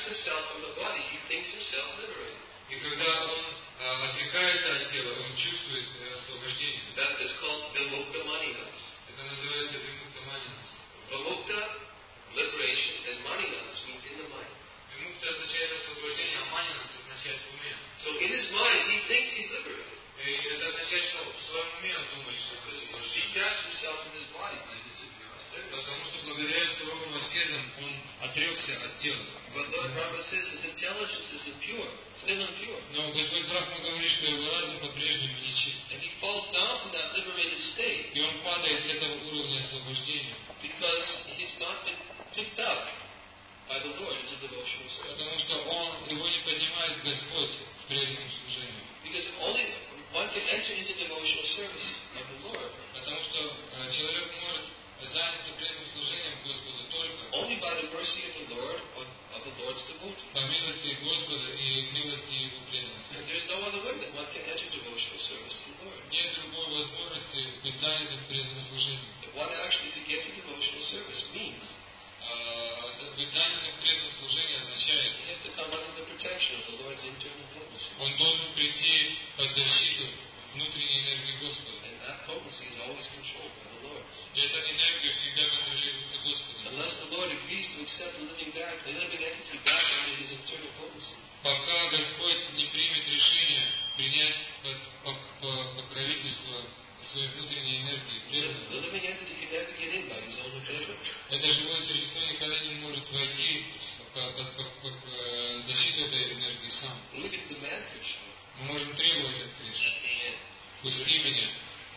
B: himself from the body, he thinks himself liberated.
A: И когда он э, отрекается от тела, он чувствует э, освобождение.
B: That is called vimukta maninas.
A: Это называется вимукта манинас.
B: Vimukta, liberation, and maninas means in the mind.
A: Вимукта означает освобождение, а манинас означает в уме.
B: So in his mind, he thinks he's liberated.
A: И это означает, что в своем уме он думает, что это
B: He
A: освобождение.
B: detached himself from his body by discipline.
A: Потому что благодаря суровым аскезам он отрекся от тела.
B: But Lord Brahma says his intelligence is impure, still impure.
A: Но Господь Брахма говорит, что его разум по-прежнему нечист.
B: And he falls down from that liberated state
A: И он падает с этого уровня освобождения.
B: because he's not been picked up by the Lord into devotional service.
A: Потому что он, его не поднимает Господь к преданному служению.
B: Because only one can enter into devotional service of the Lord
A: Потому что э, человек может заняться преданным служением Господу только
B: only by the mercy of the Lord, of, of the Lord's devotee.
A: по милости Господа и милости Его преданных.
B: And there's no other way that one can enter devotional service to the Lord.
A: Нет другой возможности быть занятым преданным служением.
B: That one actually to get to devotional service means
A: А, быть занятым преданным служением означает,
B: he has to come under the protection of the Lord's internal potency.
A: он должен прийти под защиту внутренней энергии Господа.
B: And that potency is always controlled by the Lord.
A: И эта энергия всегда контролируется Господом.
B: Unless the Lord agrees to accept the living back, the living entity back under his internal potency.
A: Пока Господь не примет решение принять под, под, под покровительство своей внутренней энергии
B: The,
A: преданного,
B: the living entity can never get in by his own ability.
A: это живое существо никогда не может войти под, под, под, под э, защиту этой энергии сам.
B: Look at the man Krishna.
A: Мы можем требовать от Кришны. Пусти меня.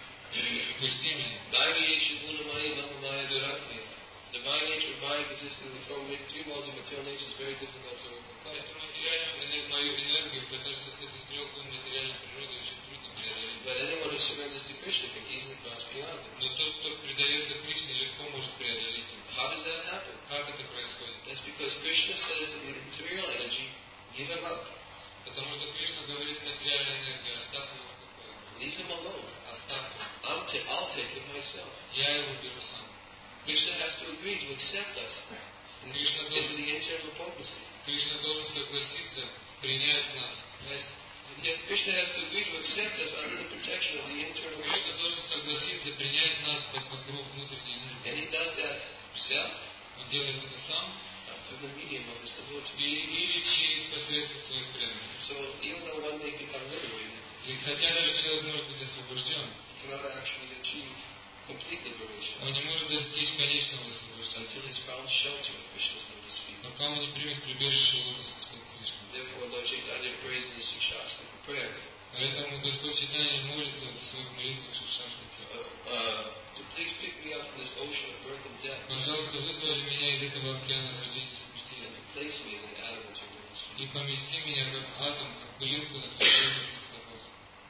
A: Пусти меня.
B: Thy nature Gunamaya Namamaya Duratmaya. Divine nature of mind exists in the four three modes of material nature is very difficult to overcome.
A: Эту материальную энергию, мою энергию, которая состоит из трех гун материальной природы, очень трудно преодолеть.
B: But anyone who surrenders to Krishna can easily cross beyond it.
A: Но тот, кто предается Кришне, легко может преодолеть его.
B: How does that happen?
A: Как это происходит?
B: That's because Krishna says to the material energy, give him up.
A: Потому что Кришна говорит материальной энергии, оставь его в покое.
B: Leave him alone.
A: Оставь его.
B: I'm ta- I'll take him myself.
A: Я его беру сам.
B: Krishna has to agree to accept us
A: Кришна
B: into
A: должен,
B: the internal potency.
A: Кришна должен согласиться принять нас.
B: And yet Krishna has to agree to accept us under the protection of the internal
A: Кришна
B: potency.
A: должен согласиться принять нас под покров внутренней энергии.
B: And he does that himself
A: Он делает это сам
B: uh, through the medium of his devotee.
A: и, или через посредство своих преданных.
B: So even though one may become liberated,
A: И хотя даже человек может быть освобожден,
B: he cannot actually achieve complete liberation
A: он не может достичь конечного освобождения,
B: until he's found shelter in Krishna's lotus feet.
A: пока он не примет прибежище лотосных стоп Кришны.
B: Therefore, Lord Chaitanya prays in his Shastra prayer
A: Поэтому Господь Чайтанья молится в своих молитвах Шишаштаке.
B: uh, uh, to please pick me up from this ocean of birth and death
A: Пожалуйста, вызвали меня из этого океана рождения и смертей
B: and to place me as an atom into your lotus feet.
A: и помести меня как атом, как пылинку на твоих лотосных стопах.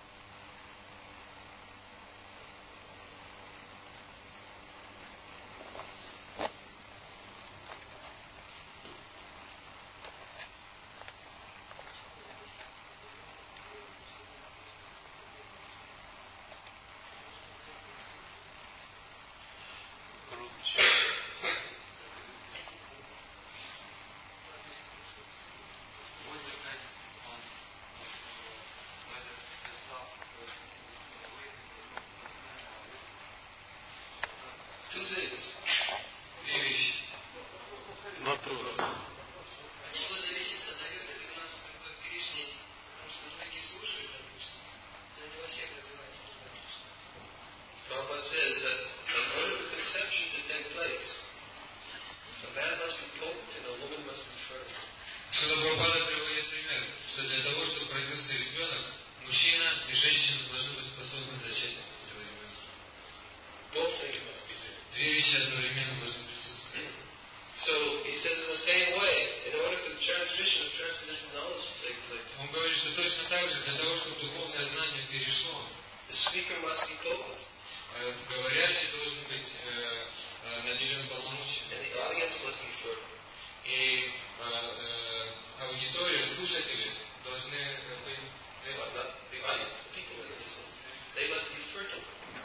B: Two things.
A: Две вещи.
B: Вопрос.
E: От чего зависит, отдается ли у нас любовь к Кришне, потому что многие слушают, допустим, но не во всех развивается любовь к Кришне.
B: Prabhupada says that in order for conception to take place, a man must be potent and a woman must be fertile.
A: Шрила Прабхупада приводит пример, что для того, чтобы родился ребенок, мужчина и женщина должны быть способны зачать этого ребенка.
B: Both things must be there.
A: Две вещи одновременно должны присутствовать.
B: So he says in the same way, in order for the transmission of transcendental knowledge to take place,
A: Он говорит, что точно так же, для того, чтобы духовное знание перешло,
B: the speaker must be potent,
A: э, говорящий должен быть э, э, наделен полномочиями.
B: and the audience must be fertile.
A: И э, э, аудитория, слушатели должны э, быть...
B: They must not, the audience, the people that listen, they must be fertile.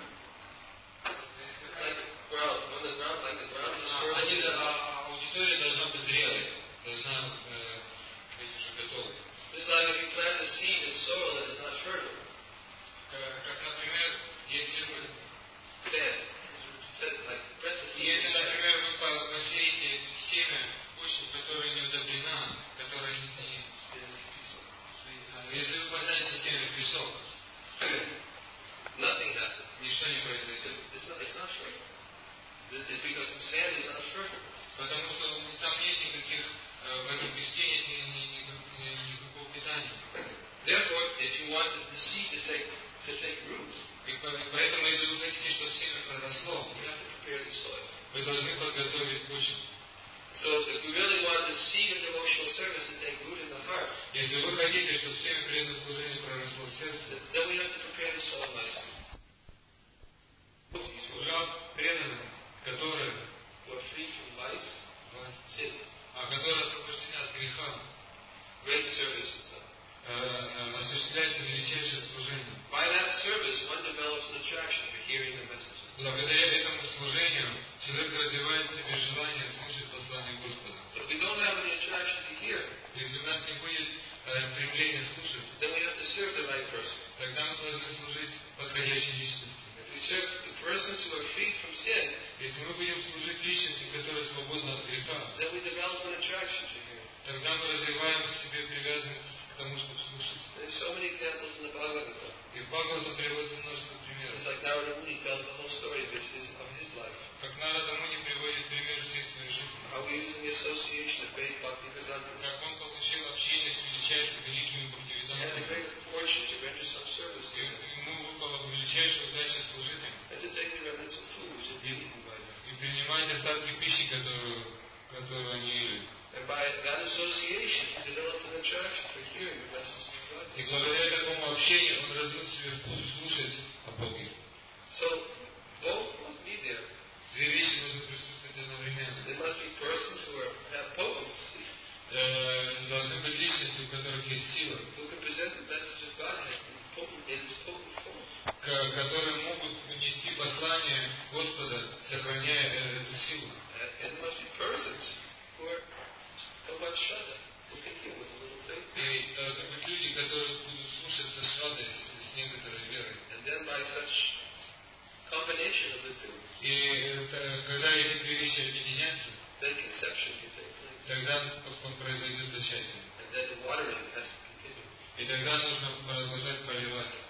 B: Like the ground, when the ground, like the ground is
A: А,
B: fertile,
A: они, а, аудитория должна быть зрелой, должна э,
B: soil that is not fertile.
C: Как, например, если вы,
B: Sand. Said like parentheses.
C: если, например, вы по- посеете семя в почву, которая не удобрена, которая не, не- если вы посадите семя в песок,
B: Nothing happens.
C: ничто не произойдет.
B: It's not, it's not fertile. It's because the sand is not fertile.
C: Потому что там нет никаких, э, в этом песке нет ни, ни, ни, ни- никакого питания.
B: Therefore, if you want the seed to take to take root,
C: И по- поэтому, если вы хотите, чтобы семя проросло,
B: you have to prepare the soil.
C: вы должны подготовить почву.
B: So if we really want the seed of devotional service to take root in the heart,
C: Если вы хотите, чтобы семя преданного служения проросло в сердце,
B: then we have to prepare the soil nicely.
C: служа преданным, которые,
B: Who are free from vice, sin.
C: а которые освобождены от греха,
B: Great service is done.
C: э, э, осуществляется величайшее служение.
B: By that service, one develops an attraction for hearing the message.
C: Благодаря этому служению человек развивает в себе желание слушать послание Господа.
B: But if we don't have any attraction to hear,
C: Если у нас не будет э, стремления слушать,
B: then we have to serve the right person.
C: тогда мы должны служить подходящей личности.
B: If we serve the persons who are freed from sin,
C: Если мы будем служить личности, которая свободна от греха,
B: then we develop an attraction to hear.
C: тогда мы развиваем в себе привязанность к тому, чтобы слушать.
B: There's so many examples in the Bhagavatam.
C: И в Бхагавата приводится множество примеров.
B: It's like Narada Muni tells the whole story of his, his, of his life.
C: Как Нарада Муни приводит пример всей своей жизни.
B: How he was in the association of great Bhaktivedanta.
C: Как он получил общение с величайшими великими
B: He had the
C: бхактивидантами.
B: great fortune to render some service to
C: И
B: them.
C: ему выпала величайшая удача служить им.
B: And to take the remnants of food which had been eaten by them.
C: И принимать остатки пищи, которую, которую они ели.
B: And by that association, he developed an attraction for hearing the message of God.
C: И благодаря такому общению он развил себе вкус слушать о Боге.
B: So, both must be there.
C: Две вещи должны присутствовать одновременно.
B: There must be persons who are, have potency,
C: Э, Должны быть личности, у которых есть сила,
B: who can present the message of God in potent, in its potent form.
C: к- которые могут нести послание Господа, сохраняя э, эту силу.
B: And, and there must be persons who are somewhat shudder, who can hear with a little faith.
C: И должны быть люди, которые будут слушаться с радостью, с некоторой верой.
B: And then by such combination of the two,
C: И э, когда эти две вещи объединятся,
B: then conception can take place.
C: тогда произойдет зачатие.
B: And then the watering has to continue.
C: И тогда нужно продолжать поливать.